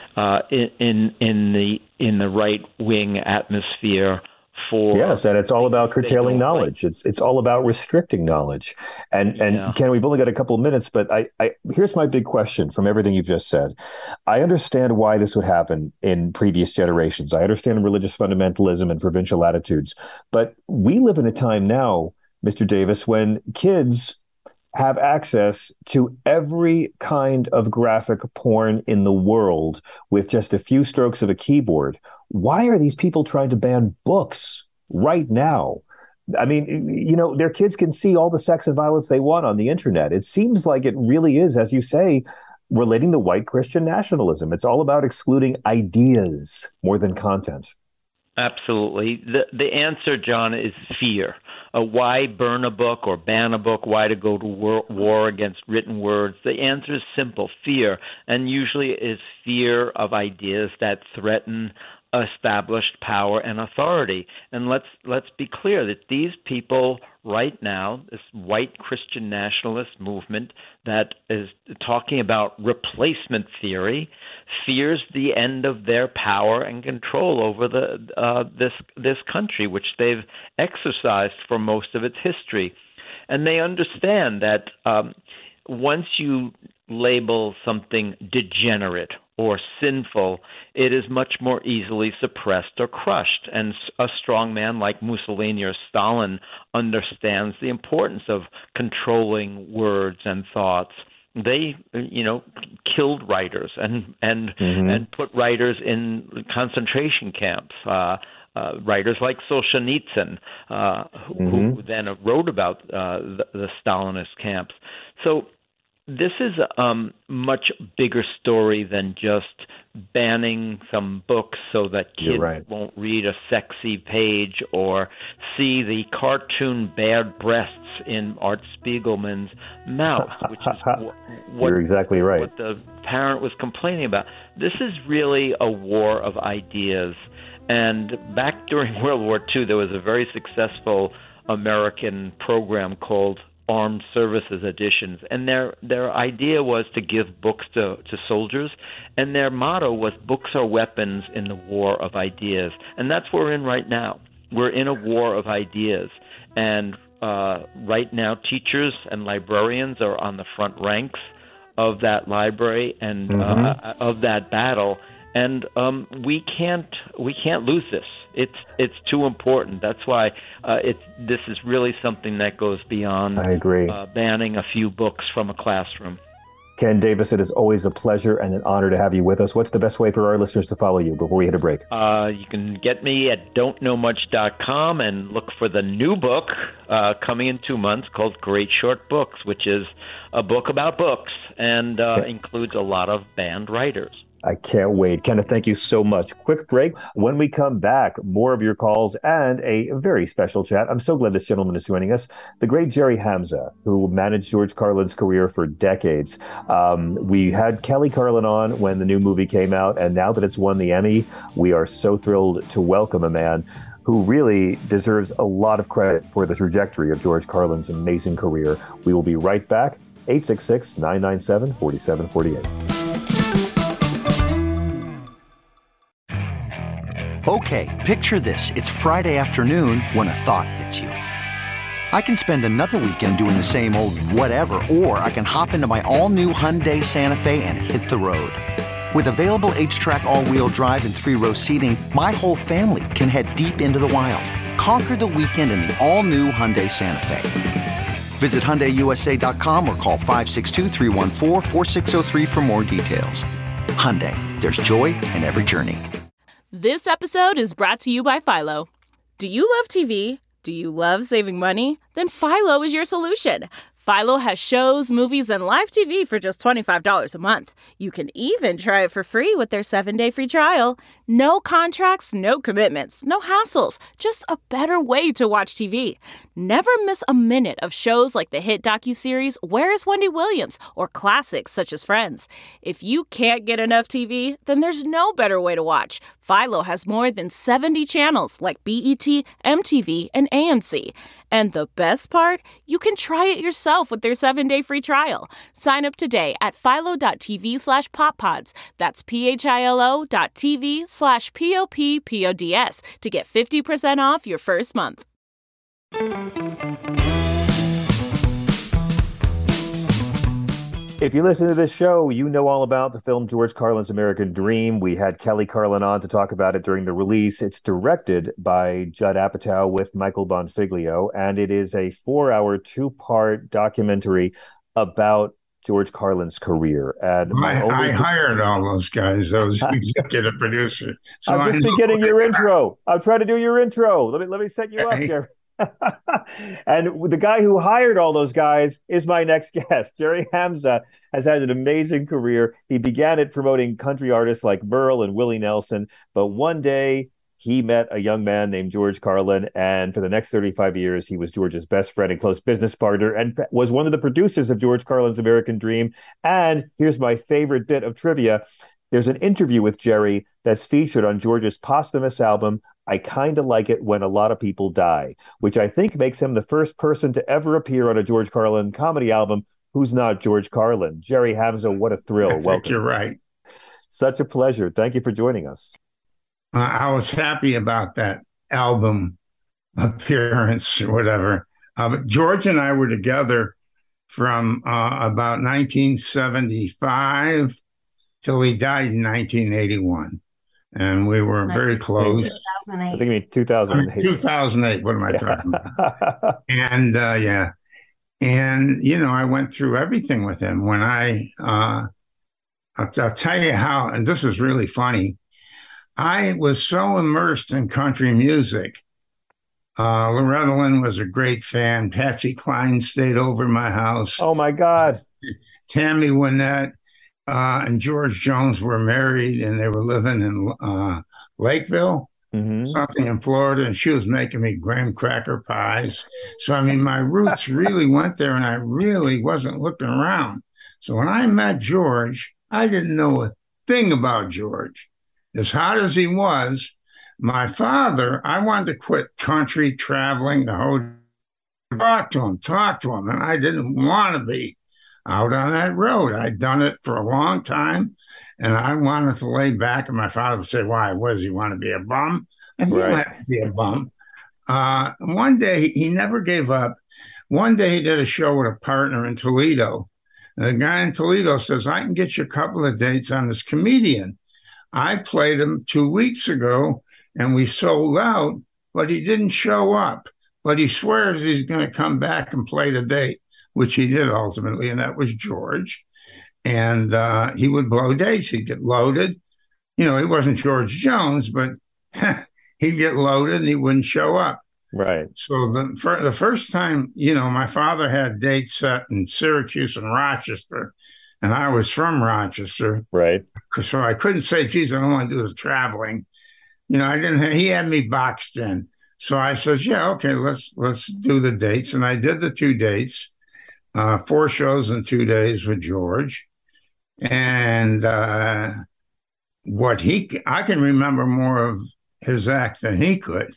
in the right wing atmosphere. Yes, and it's all about curtailing knowledge. It's all about restricting knowledge. And Ken, we've only got a couple of minutes, but here's my big question from everything you've just said. I understand why this would happen in previous generations. I understand religious fundamentalism and provincial attitudes, but we live in a time now, Mr. Davis, when kids have access to every kind of graphic porn in the world with just a few strokes of a keyboard. Why are these people trying to ban books right now? I mean, their kids can see all the sex and violence they want on the internet. It seems like it really is, as you say, relating to white Christian nationalism. It's all about excluding ideas more than content. Absolutely. The answer, John, is fear. Why burn a book or ban a book? Why to go to war against written words? The answer is simple, fear. And usually is fear of ideas that threaten established power and authority. And let's be clear that these people right now, this white Christian nationalist movement that is talking about replacement theory, fears the end of their power and control over this country, which they've exercised for most of its history. And they understand that once you label something degenerate or sinful, it is much more easily suppressed or crushed. And a strong man like Mussolini or Stalin understands the importance of controlling words and thoughts. They, killed writers and put writers in concentration camps. Writers like Solzhenitsyn, who then wrote about the Stalinist camps. So this is a much bigger story than just banning some books so that kids won't read a sexy page or see the cartoon bare breasts in Art Spiegelman's Mouse, which is what You're exactly right. What the parent was complaining about. This is really a war of ideas. And back during World War II, there was a very successful American program called Armed Services Editions, and their idea was to give books to soldiers, and their motto was books are weapons in the war of ideas. And that's what we're in right now. We're in a war of ideas, and right now teachers and librarians are on the front ranks of that library and of that battle, and we can't lose this. It's too important. That's why this is really something that goes beyond I agree. Banning a few books from a classroom. Ken Davis, it is always a pleasure and an honor to have you with us. What's the best way for our listeners to follow you before we hit a break? You can get me at don'tknowmuch.com and look for the new book coming in 2 months called Great Short Books, which is a book about books and includes a lot of banned writers. I can't wait. Kenneth, thank you so much. Quick break. When we come back, more of your calls and a very special chat. I'm so glad this gentleman is joining us. The great Jerry Hamza, who managed George Carlin's career for decades. We had Kelly Carlin on when the new movie came out, and now that it's won the Emmy, we are so thrilled to welcome a man who really deserves a lot of credit for the trajectory of George Carlin's amazing career. We will be right back. 866-997-4748. Okay, picture this. It's Friday afternoon when a thought hits you. I can spend another weekend doing the same old whatever, or I can hop into my all-new Hyundai Santa Fe and hit the road. With available H-Track all-wheel drive and 3-row seating, my whole family can head deep into the wild. Conquer the weekend in the all-new Hyundai Santa Fe. Visit HyundaiUSA.com or call 562-314-4603 for more details. Hyundai, there's joy in every journey. This episode is brought to you by Philo. Do you love TV? Do you love saving money? Then Philo is your solution. Philo has shows, movies, and live TV for just $25 a month. You can even try it for free with their 7-day free trial. No contracts, no commitments, no hassles. Just a better way to watch TV. Never miss a minute of shows like the hit docuseries Where is Wendy Williams? Or classics such as Friends. If you can't get enough TV, then there's no better way to watch. Philo has more than 70 channels like BET, MTV, and AMC. And the best part? You can try it yourself with their 7-day free trial. Sign up today at philo.tv/poppods. That's philo.tv/POPPODS to get 50% off your first month. If you listen to this show, you know all about the film George Carlin's American Dream. We had Kelly Carlin on to talk about it during the release. It's directed by Judd Apatow with Michael Bonfiglio, and it is a 4-hour, 2-part documentary about George Carlin's career. And I hired all those guys. I was executive producer. So I'm just beginning your intro. I'm trying to do your intro. Let me set you up, Jerry. And the guy who hired all those guys is my next guest. Jerry Hamza has had an amazing career. He began it promoting country artists like Merle and Willie Nelson, but one day he met a young man named George Carlin, and for the next 35 years, he was George's best friend and close business partner and was one of the producers of George Carlin's American Dream. And here's my favorite bit of trivia. There's an interview with Jerry that's featured on George's posthumous album, I Kinda Like It When a Lot of People Die, which I think makes him the first person to ever appear on a George Carlin comedy album who's not George Carlin. Jerry Hamza, what a thrill. Welcome. You're right. Such a pleasure. Thank you for joining us. I was happy about that album appearance or whatever. But George and I were together from about 1975 till he died in 1981. And we were very close. 2008. I think you mean 2008. 2008. What am I talking about? And yeah. And, you know, I went through everything with him. When I'll tell you how, and this is really funny. I was so immersed in country music. Loretta Lynn was a great fan. Patsy Cline stayed over my house. Oh, my God. Tammy Wynette and George Jones were married, and they were living in Lakeville, something in Florida, and she was making me graham cracker pies. So, I mean, my roots really went there, and I really wasn't looking around. So when I met George, I didn't know a thing about George. As hot as he was, my father, I wanted to quit country traveling the whole talk to him. And I didn't want to be out on that road. I'd done it for a long time, and I wanted to lay back. And my father would say, why? What does he want to be, a bum? And he didn't have to be a bum. One day, he never gave up. One day, he did a show with a partner in Toledo. The guy in Toledo says, I can get you a couple of dates on this comedian. I played him 2 weeks ago, and we sold out, but he didn't show up. But he swears he's going to come back and play the date, which he did ultimately, and that was George. And he would blow dates. He'd get loaded. You know, he wasn't George Jones, but he'd get loaded and he wouldn't show up. Right. So the first time, you know, my father had dates set in Syracuse and Rochester, and I was from Rochester. Right. So I couldn't say, geez, I don't want to do the traveling. You know, he had me boxed in. So I says, yeah, okay, let's do the dates. And I did the 2 dates, 4 shows in 2 days with George. And I can remember more of his act than he could.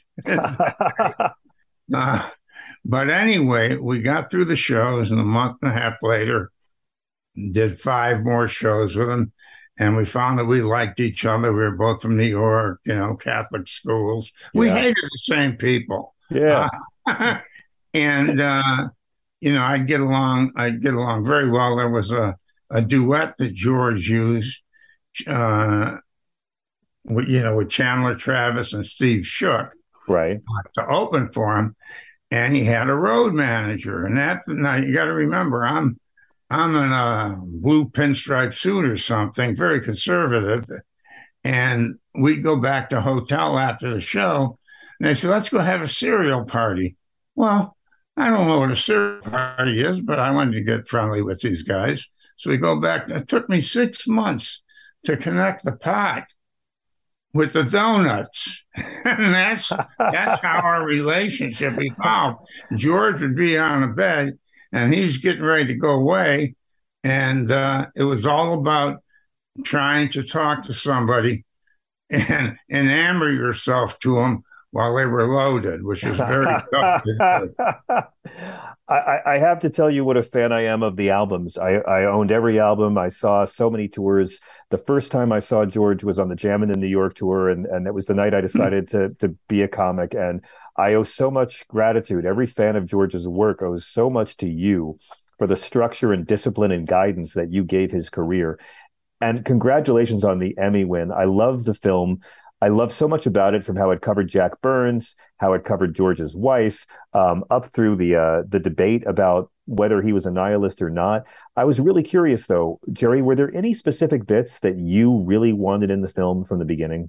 But anyway, we got through the shows, and a month and a half later, did 5 more shows with him. And we found that we liked each other. We were both from New York, you know, Catholic schools. We hated the same people. Yeah. And you know, I'd get along very well. There was a duet that George used, with Chandler Travis and Steve Shook, right, to open for him. And he had a road manager. And now you got to remember, I'm in a blue pinstripe suit or something, very conservative. And we'd go back to hotel after the show, and they said, let's go have a cereal party. Well, I don't know what a cereal party is, but I wanted to get friendly with these guys. So we go back. It took me 6 months to connect the pot with the donuts. And that's how our relationship evolved. George would be on a bed, and he's getting ready to go away. And it was all about trying to talk to somebody and enamor yourself to them while they were loaded, which is very tough to do. I have to tell you what a fan I am of the albums. I owned every album. I saw so many tours. The first time I saw George was on the Jammin' in New York tour, and that was the night I decided to be a comic. And I owe so much gratitude. Every fan of George's work owes so much to you for the structure and discipline and guidance that you gave his career. And congratulations on the Emmy win. I love the film. I love so much about it, from how it covered Jack Burns, how it covered George's wife, up through the debate about whether he was a nihilist or not. I was really curious, though, Jerry, were there any specific bits that you really wanted in the film from the beginning?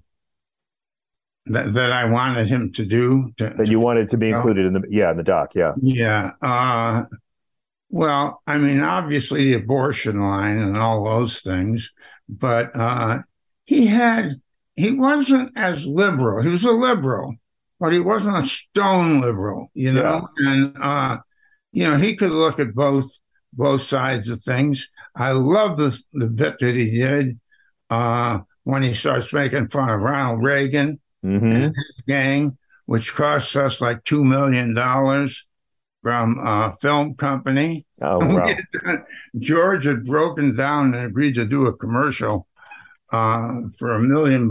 That I wanted him to do? That you wanted to be included in the doc, yeah. Yeah. Well, I mean, obviously the abortion line and all those things, but he wasn't as liberal. He was a liberal, but he wasn't a stone liberal, you know? Yeah. And, he could look at both sides of things. I love the bit that he did when he starts making fun of Ronald Reagan and his gang, which cost us like $2 million from a film company. Oh, wow. George had broken down and agreed to do a commercial for $1 million,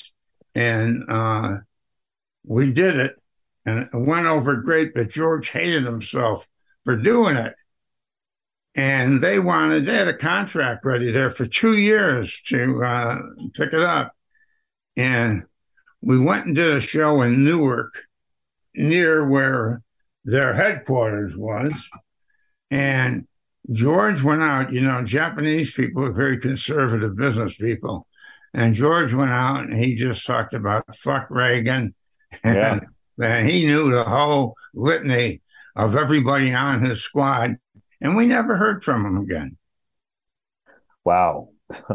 and we did it, and it went over great, but George hated himself for doing it. And they had a contract ready there for 2 years to pick it up. And we went and did a show in Newark, near where their headquarters was. And George went out, Japanese people are very conservative business people. And George went out and he just talked about fuck Reagan. And he knew the whole litany of everybody on his squad. And we never heard from him again. Wow.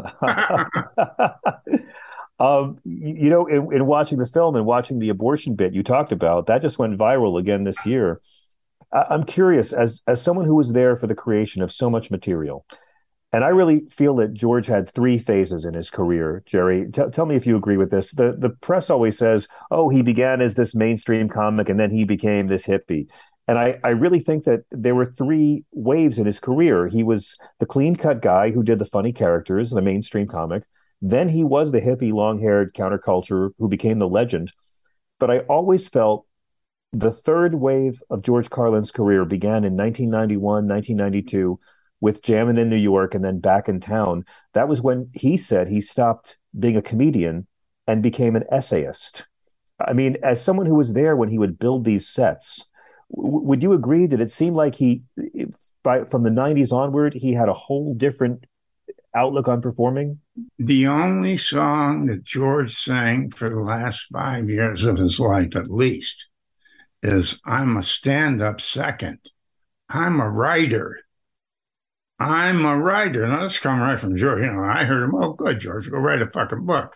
In watching the film and watching the abortion bit you talked about, that just went viral again this year. I'm curious, as someone who was there for the creation of so much material, and I really feel that George had three phases in his career. Jerry, tell me if you agree with this. The press always says, "Oh, he began as this mainstream comic, and then he became this hippie." And I really think that there were three waves in his career. He was the clean-cut guy who did the funny characters, the mainstream comic. Then he was the hippie, long-haired counterculture who became the legend. But I always felt the third wave of George Carlin's career began in 1991, 1992 with Jammin' in New York and then Back in Town. That was when he said he stopped being a comedian and became an essayist. I mean, as someone who was there when he would build these sets, would you agree that it seemed like from the 90s onward, he had a whole different outlook on performing? The only song that George sang for the last 5 years of his life, at least, is "I'm a stand-up second. I'm a writer. I'm a writer." Now, that's coming right from George. I heard him, "Oh, good, George, go write a fucking book."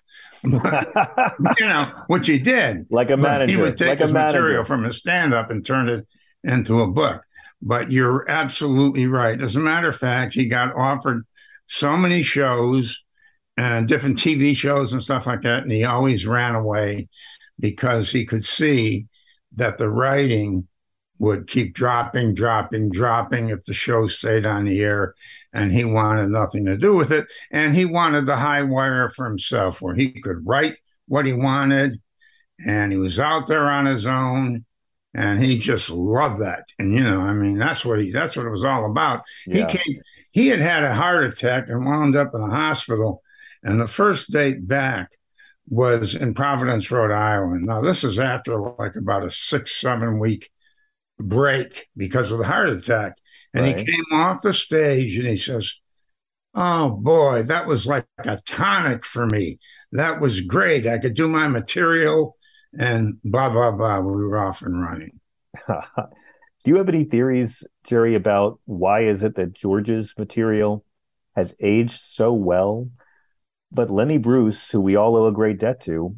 Which he did. Like a manager. He would take his material from his stand-up and turn it into a book. But you're absolutely right. As a matter of fact, he got offered so many shows and different TV shows and stuff like that, and he always ran away because he could see that the writing would keep dropping if the show stayed on the air, and he wanted nothing to do with it. And he wanted the high wire for himself where he could write what he wanted, and he was out there on his own, and he just loved that. And, that's what it was all about. Yeah. He had a heart attack and wound up in a hospital, and the first date back was in Providence, Rhode Island. Now, this is after like about a 6-7 week break because of the heart attack. And He came off the stage and he says, "Oh boy, that was like a tonic for me. That was great. I could do my material," and blah, blah, blah. We were off and running. Do you have any theories, Jerry, about why is it that George's material has aged so well, but Lenny Bruce, who we all owe a great debt to,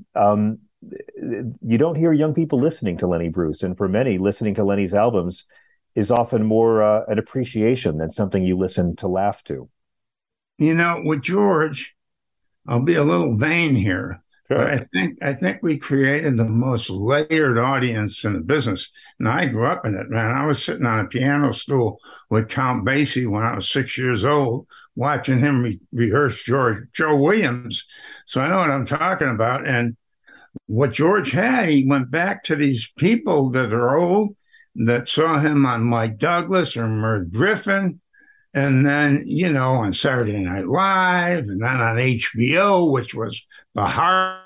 you don't hear young people listening to Lenny Bruce. And for many, listening to Lenny's albums is often more an appreciation than something you listen to laugh to. With George, I'll be a little vain here, sure, but I think we created the most layered audience in the business. And I grew up in it, man. I was sitting on a piano stool with Count Basie when I was 6 years old, watching him rehearse Joe Williams. So I know what I'm talking about. And what George had, he went back to these people that are old, that saw him on Mike Douglas or Merv Griffin, and then, on Saturday Night Live, and then on HBO, which was the heart.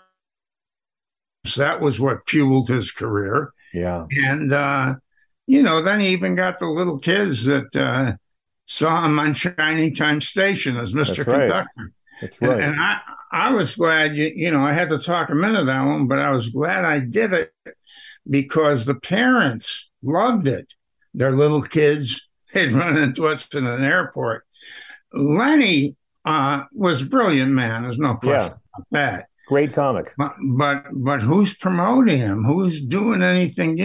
That was what fueled his career. Yeah. And, then he even got the little kids that saw him on Shining Time Station as Mr. That's right. Conductor. That's right. And I was glad, I had to talk him into that one, but I was glad I did it because the parents loved it. Their little kids, they'd run into us in an airport. Lenny was a brilliant man. There's no question about that. Great comic. But who's promoting him? Who's doing anything?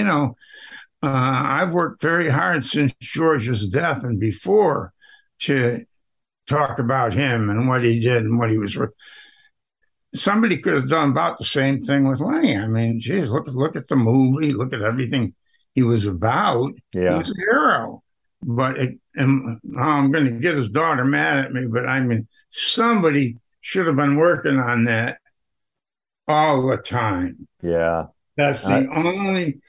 I've worked very hard since George's death and before to talk about him and what he did and what he was. Somebody could have done about the same thing with Lenny. I mean, geez, look at the movie, look at everything he was about. Yeah. He was a hero. But I'm going to get his daughter mad at me, but I mean, somebody should have been working on that all the time. Yeah. That's the only,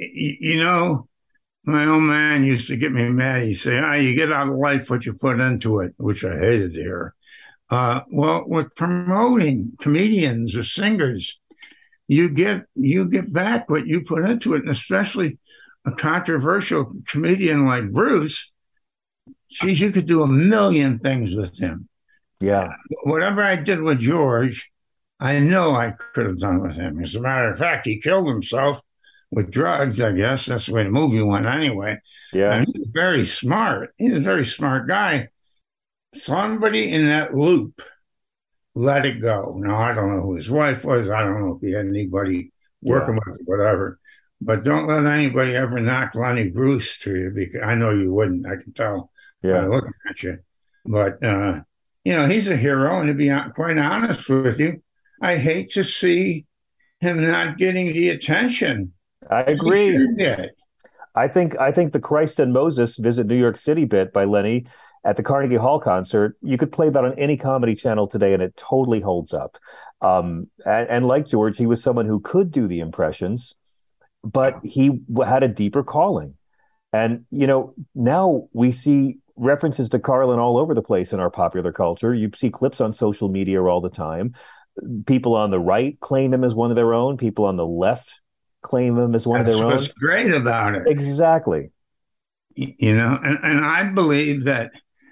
my old man used to get me mad. He'd say, you get out of life what you put into it, which I hated to hear. Well, with promoting comedians or singers, you get back what you put into it, and especially a controversial comedian like Bruce. Geez, you could do a million things with him. Yeah. Whatever I did with George, I know I could have done with him. As a matter of fact, he killed himself with drugs, I guess. That's the way the movie went anyway. Yeah. And he was very smart. He was a very smart guy. somebody in that loop let it go. Now, I don't know who his wife was. I don't know if he had anybody working with it, whatever. But don't let anybody ever knock Lenny Bruce to you, because I know you wouldn't. I can tell by looking at you. But, he's a hero. And to be quite honest with you, I hate to see him not getting the attention. I agree. I think the Christ and Moses Visit New York City bit by Lenny at the Carnegie Hall concert, you could play that on any comedy channel today and it totally holds up. And like George, he was someone who could do the impressions, but he had a deeper calling. And, now we see references to Carlin all over the place in our popular culture. You see clips on social media all the time. People on the right claim him as one of their own. People on the left claim him as one of their own. That's what's great about it. Exactly. And I believe that,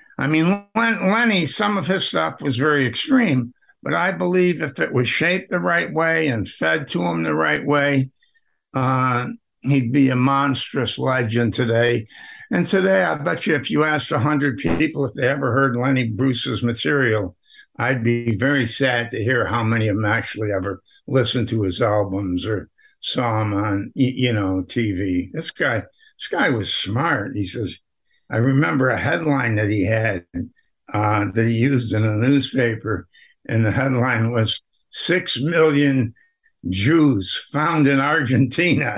Lenny, some of his stuff was very extreme, but I believe if it was shaped the right way and fed to him the right way, he'd be a monstrous legend today. And today, I bet you if you asked 100 people if they ever heard Lenny Bruce's material, I'd be very sad to hear how many of them actually ever listened to his albums or saw him on, TV. This guy was smart. He says, I remember a headline that he had that he used in a newspaper, and the headline was 6 million Jews found in Argentina.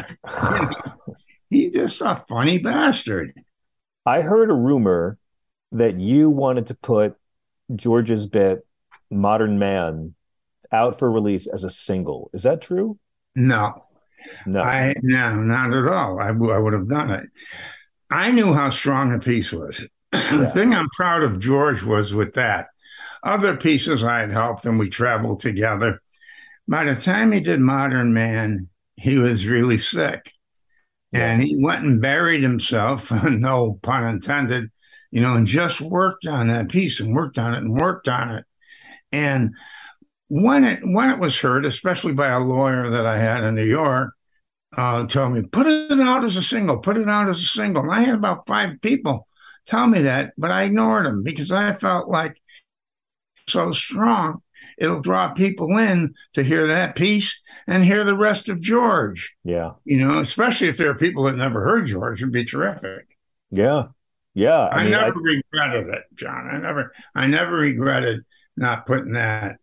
He's just a funny bastard. I heard a rumor that you wanted to put George's bit, Modern Man, out for release as a single. Is that true? No, not at all. I would have done it. I knew how strong the piece was. The thing I'm proud of George was with that. Other pieces I had helped and we traveled together. By the time he did Modern Man, he was really sick. And he went and buried himself, no pun intended, and just worked on that piece and worked on it and worked on it. And when it was heard, especially by a lawyer that I had in New York, told me, put it out as a single, put it out as a single. And I had about 5 people tell me that, but I ignored them because I felt like so strong, it'll draw people in to hear that piece and hear the rest of George. Yeah. Especially if there are people that never heard George, it'd be terrific. Yeah. Yeah. I never regretted it, John. I never regretted not putting that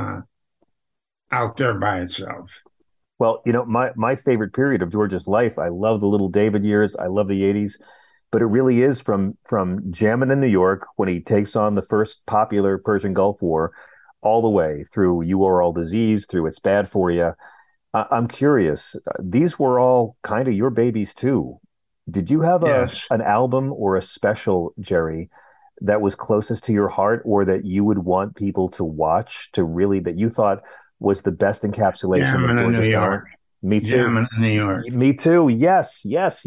out there by itself. Well, my favorite period of George's life, I love the Little David years. I love the 80s, but it really is from jamming in New York when he takes on the first popular Persian Gulf War all the way through You Are All Disease, through It's Bad For You. I'm curious, these were all kind of your babies too. Did you have an album or a special, Jerry, that was closest to your heart or that you would want people to watch that you thought was the best encapsulation of George's talent? Me too. Jamming in New York. Me too. Yes.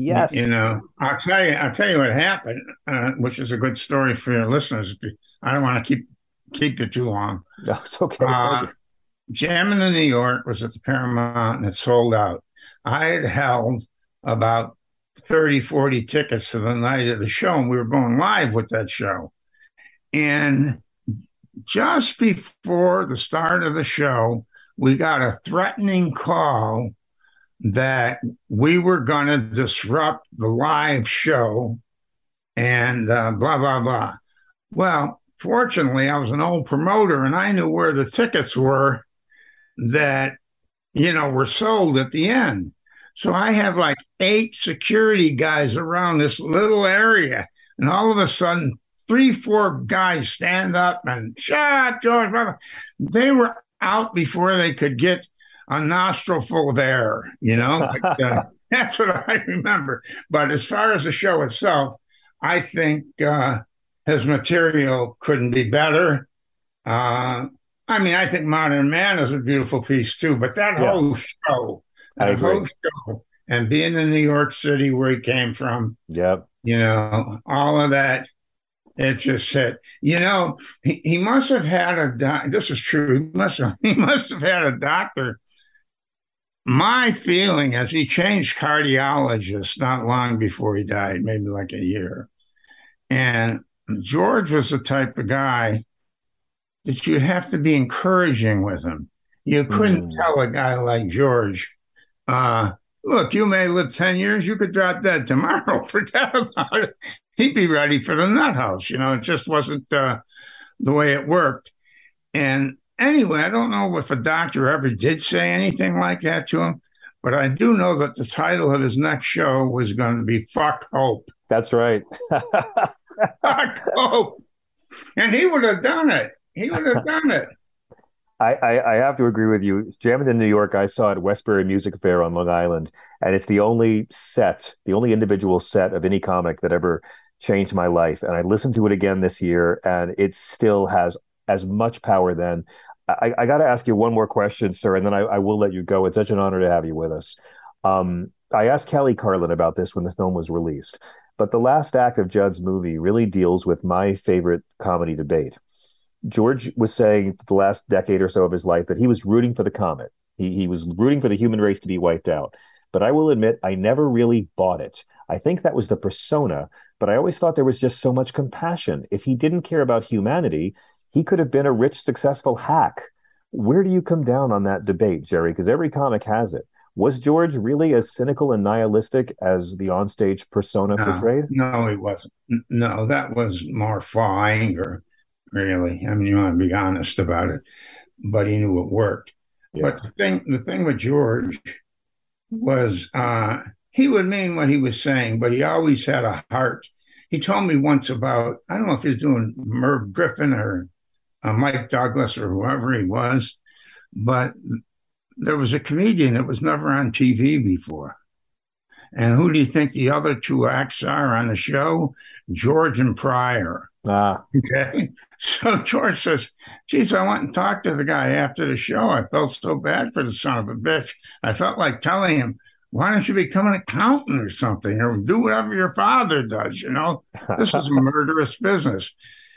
I'll tell you what happened, which is a good story for your listeners. I don't want to keep you too long. No, it's okay. Jamming in New York was at the Paramount and it sold out. I had held about 30, 40 tickets to the night of the show, and we were going live with that show. And just before the start of the show, we got a threatening call that we were going to disrupt the live show and blah, blah, blah. Well, fortunately, I was an old promoter and I knew where the tickets were that, were sold at the end. So I had like 8 security guys around this little area. And all of a sudden, 3, 4 guys stand up and shut up, George. Blah, blah. They were out before they could get a nostril full of air, that's what I remember. But as far as the show itself, I think his material couldn't be better. I think Modern Man is a beautiful piece too, but that whole show, and being in New York City where he came from, all of that, it just hit. He must have had this is true. He must have had a doctor. My feeling is he changed cardiologists not long before he died, maybe like a year. And George was the type of guy that you'd have to be encouraging with him. You couldn't tell a guy like George, look, you may live 10 years, you could drop dead tomorrow. Forget about it. He'd be ready for the nut house. It just wasn't the way it worked. And anyway, I don't know if a doctor ever did say anything like that to him, but I do know that the title of his next show was going to be Fuck Hope. That's right. Fuck Hope. And he would have done it. He would have done it. I have to agree with you. Jammin' in New York, I saw at Westbury Music Fair on Long Island, and it's the only individual set of any comic that ever changed my life. And I listened to it again this year, and it still has as much power then. I got to ask you one more question, sir, and then I will let you go. It's such an honor to have you with us. I asked Kelly Carlin about this when the film was released, but the last act of Judd's movie really deals with my favorite comedy debate. George was saying for the last decade or so of his life that he was rooting for the comet. He was rooting for the human race to be wiped out. But I will admit, I never really bought it. I think that was the persona, but I always thought there was just so much compassion. If he didn't care about humanity, he could have been a rich, successful hack. Where do you come down on that debate, Jerry? Because every comic has it. Was George really as cynical and nihilistic as the onstage persona portrayed? No, he wasn't. No, that was more fall anger. Really, I mean, you want to be honest about it, but he knew it worked. Yeah. But the thing with George was he would mean what he was saying, but he always had a heart. He told me once about, I don't know if he was doing Merv Griffin or Mike Douglas or whoever he was, but there was a comedian that was never on TV before. And who do you think the other two acts are on the show? George and Pryor. Okay. So George says, geez, I went and talked to the guy after the show. I felt so bad for the son of a bitch. I felt like telling him, why don't you become an accountant or something, or do whatever your father does? This is a murderous business.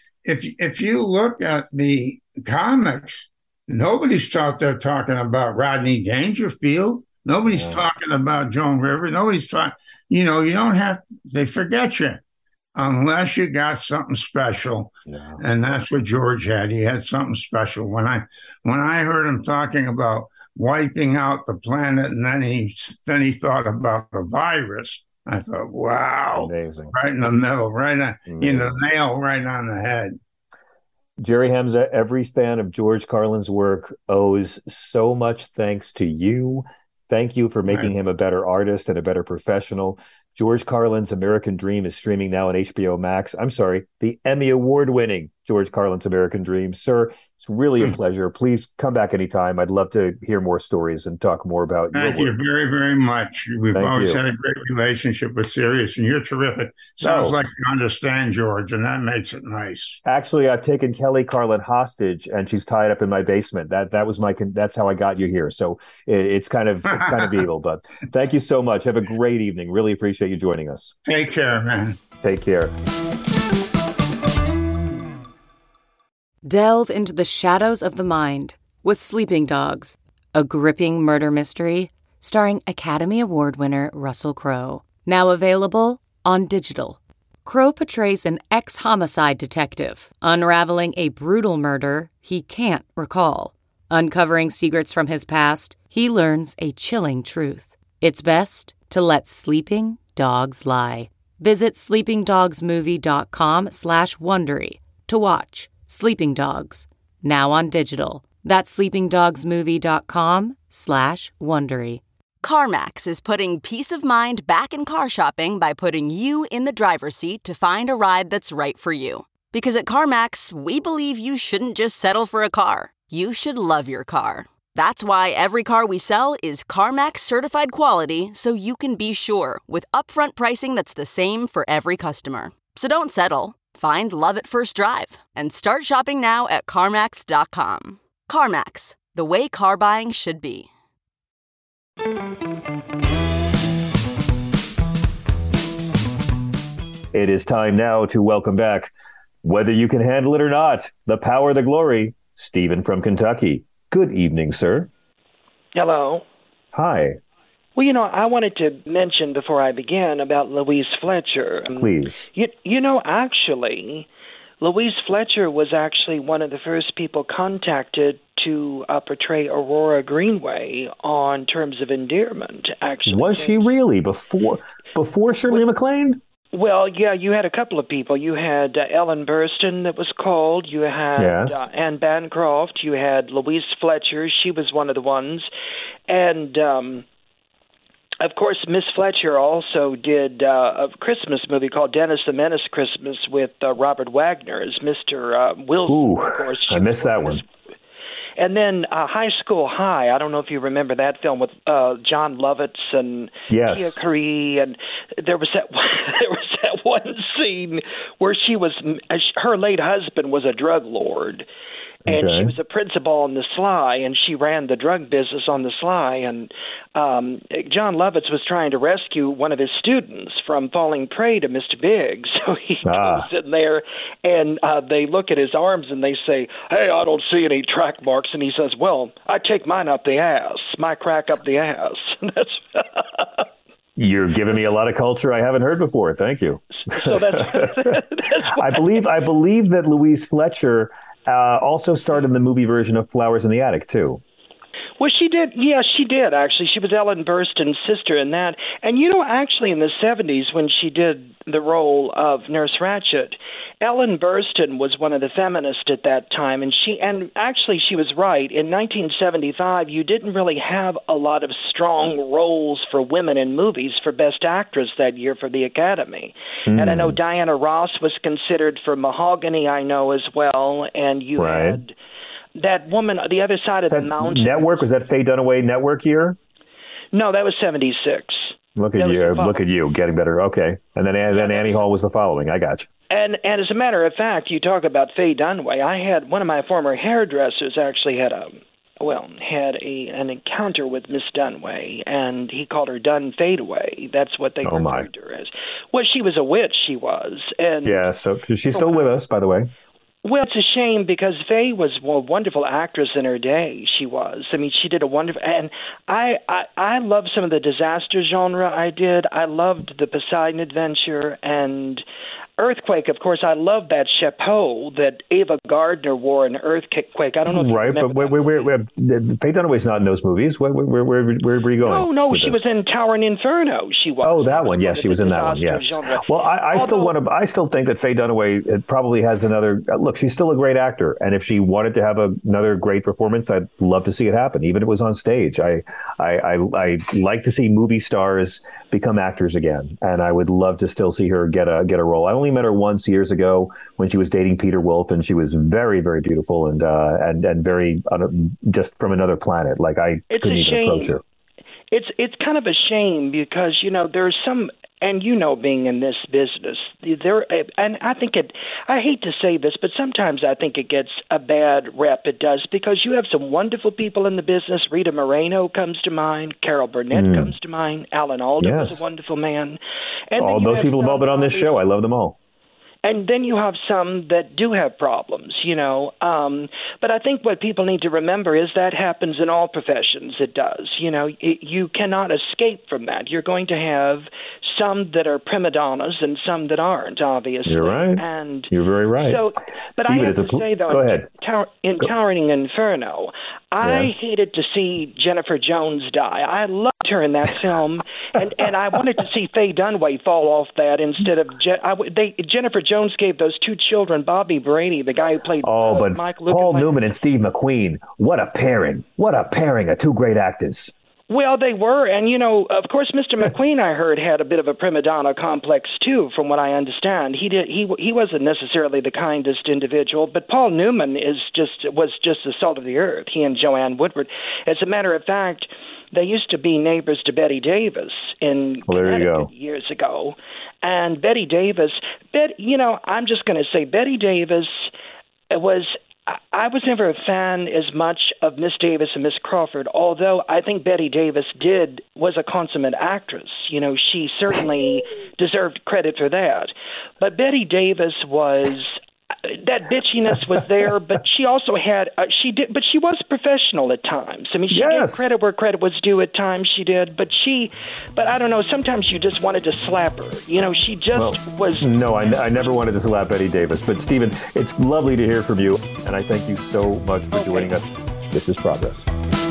If you look at the comics, nobody's out there talking about Rodney Dangerfield. Nobody's talking about Joan Rivers. Nobody's talking, you don't have, they forget you. Unless you got something special. Yeah. And that's what George had. He had something special. When I heard him talking about wiping out the planet, and then he thought about the virus, I thought, wow. Amazing. Right in the middle, nail right on the head. Jerry Hamza, every fan of George Carlin's work owes so much thanks to you. Thank you for making him a better artist and a better professional. George Carlin's American Dream is streaming now on HBO Max. I'm sorry, the Emmy Award-winning George Carlin's American Dream. Sir, it's really a pleasure. Please come back anytime. I'd love to hear more stories and talk more about your work. Thank you very, very much. We've always had a great relationship with Sirius, and you're terrific. Sounds like you understand George, and that makes it nice. Actually, I've taken Kelly Carlin hostage, and she's tied up in my basement. That was that's how I got you here. So it's kind of evil, but thank you so much. Have a great evening. Really appreciate you joining us. Take care, man. Take care. Delve into the shadows of the mind with Sleeping Dogs, a gripping murder mystery starring Academy Award winner Russell Crowe. Now available on digital. Crowe portrays an ex-homicide detective unraveling a brutal murder he can't recall. Uncovering secrets from his past, he learns a chilling truth. It's best to let sleeping dogs lie. Visit sleepingdogsmovie.com/Wondery to watch Sleeping Dogs, now on digital. That's sleepingdogsmovie.com/Wondery. CarMax is putting peace of mind back in car shopping by putting you in the driver's seat to find a ride that's right for you. Because at CarMax, we believe you shouldn't just settle for a car. You should love your car. That's why every car we sell is CarMax certified quality, so you can be sure with upfront pricing that's the same for every customer. So don't settle. Find love at first drive and start shopping now at CarMax.com. CarMax, the way car buying should be. It is time now to welcome back, whether you can handle it or not, the power, the glory, Stephen from Kentucky. Good evening, sir. Hello. Hi. Well, I wanted to mention before I begin about Louise Fletcher. Please. Actually, Louise Fletcher was actually one of the first people contacted to portray Aurora Greenway on Terms of Endearment, actually. Was she really? Before Shirley MacLaine? Well, yeah, you had a couple of people. You had Ellen Burstyn that was called. You had Anne Bancroft. You had Louise Fletcher. She was one of the ones. And, of course, Miss Fletcher also did a Christmas movie called Dennis the Menace Christmas with Robert Wagner as Mr. Wilson. Ooh, of course. I missed that one. And then High School High. I don't know if you remember that film with John Lovitz and Tia Carrere. And there was that one scene where her late husband was a drug lord. And she was a principal on the sly, and she ran the drug business on the sly. And John Lovitz was trying to rescue one of his students from falling prey to Mr. Big. So he goes in there, and they look at his arms, and they say, "Hey, I don't see any track marks." And he says, "Well, I take mine up the ass, my crack up the ass." That's You're giving me a lot of culture I haven't heard before. Thank you. So that's I believe that Louise Fletcher also starred in the movie version of Flowers in the Attic, too. Well, she did. Yeah, she did, actually. She was Ellen Burstyn's sister in that. And, actually in the 70s when she did the role of Nurse Ratched, Ellen Burstyn was one of the feminists at that time. And actually she was right. In 1975, you didn't really have a lot of strong roles for women in movies for Best Actress that year for the Academy. And I know Diana Ross was considered for Mahogany, I know, as well. And you had that woman, The Other Side of the Mountain. Network? Was that Faye Dunaway Network year? No, that was 76. Look at you, getting better. Okay. And then Annie Hall was the following. I got you. And as a matter of fact, you talk about Faye Dunaway. I had one of my former hairdressers actually had an encounter with Miss Dunaway, and he called her Dun Fadeaway. That's what they referred to her as. Well, she was a witch, she was. And so she's still with us, by the way. Well, it's a shame because Faye was a wonderful actress in her day. She was. I mean, she did a wonderful. And I love some of the disaster genre I did. I loved the Poseidon Adventure and Earthquake. Of course, I love that chapeau that Ava Gardner wore in Earthquake. I don't know if you remember. But Faye Dunaway's not in those movies. Where were you going? No, she was in Tower and Inferno. She was. Oh, that one. Yes, she was in that one. Yes. Genre. Well, I still think that Faye Dunaway probably has another look. She's still a great actor, and if she wanted to have another great performance, I'd love to see it happen, even if it was on stage. I like to see movie stars become actors again, and I would love to still see her get a role. I only met her once years ago when she was dating Peter Wolf, and she was very, very beautiful and very just from another planet. Like I couldn't even approach her. It's kind of a shame because there's some, and being in this business, and I think I hate to say this, but sometimes I think it gets a bad rep. It does, because you have some wonderful people in the business. Rita Moreno comes to mind. Carol Burnett comes to mind. Alan Alda was a wonderful man. And all those people have all been on this show. I love them all. And then you have some that do have problems, But I think what people need to remember is that happens in all professions. It does. You cannot escape from that. You're going to have some that are prima donnas and some that aren't, obviously. You're right. And you're very right. So, but Steven, I have to say, though, go ahead. In Towering Inferno, I hated to see Jennifer Jones die. I loved her in that film, and I wanted to see Faye Dunaway fall off that instead of Jennifer Jones gave those two children, Bobby Brady, the guy who played Mike Luke, Paul Newman and Steve McQueen. What a pairing! What a pairing of two great actors. Well, they were, and of course, Mr. McQueen, I heard, had a bit of a prima donna complex too, from what I understand. He wasn't necessarily the kindest individual, but Paul Newman was just the salt of the earth. He and Joanne Woodward. As a matter of fact, they used to be neighbors to Bette Davis in Connecticut years ago, and Bette Davis. I'm just going to say Bette Davis was. I was never a fan as much of Miss Davis and Miss Crawford, although I think Bette Davis was a consummate actress. She certainly deserved credit for that. But Bette Davis was that bitchiness was there, but she also had but she was professional at times. I mean, she gave credit where credit was due at times. She did, but I don't know. Sometimes you just wanted to slap her. She just was. No, I never wanted to slap Betty Davis. But Stephen, it's lovely to hear from you, and I thank you so much for joining us. This is Progress.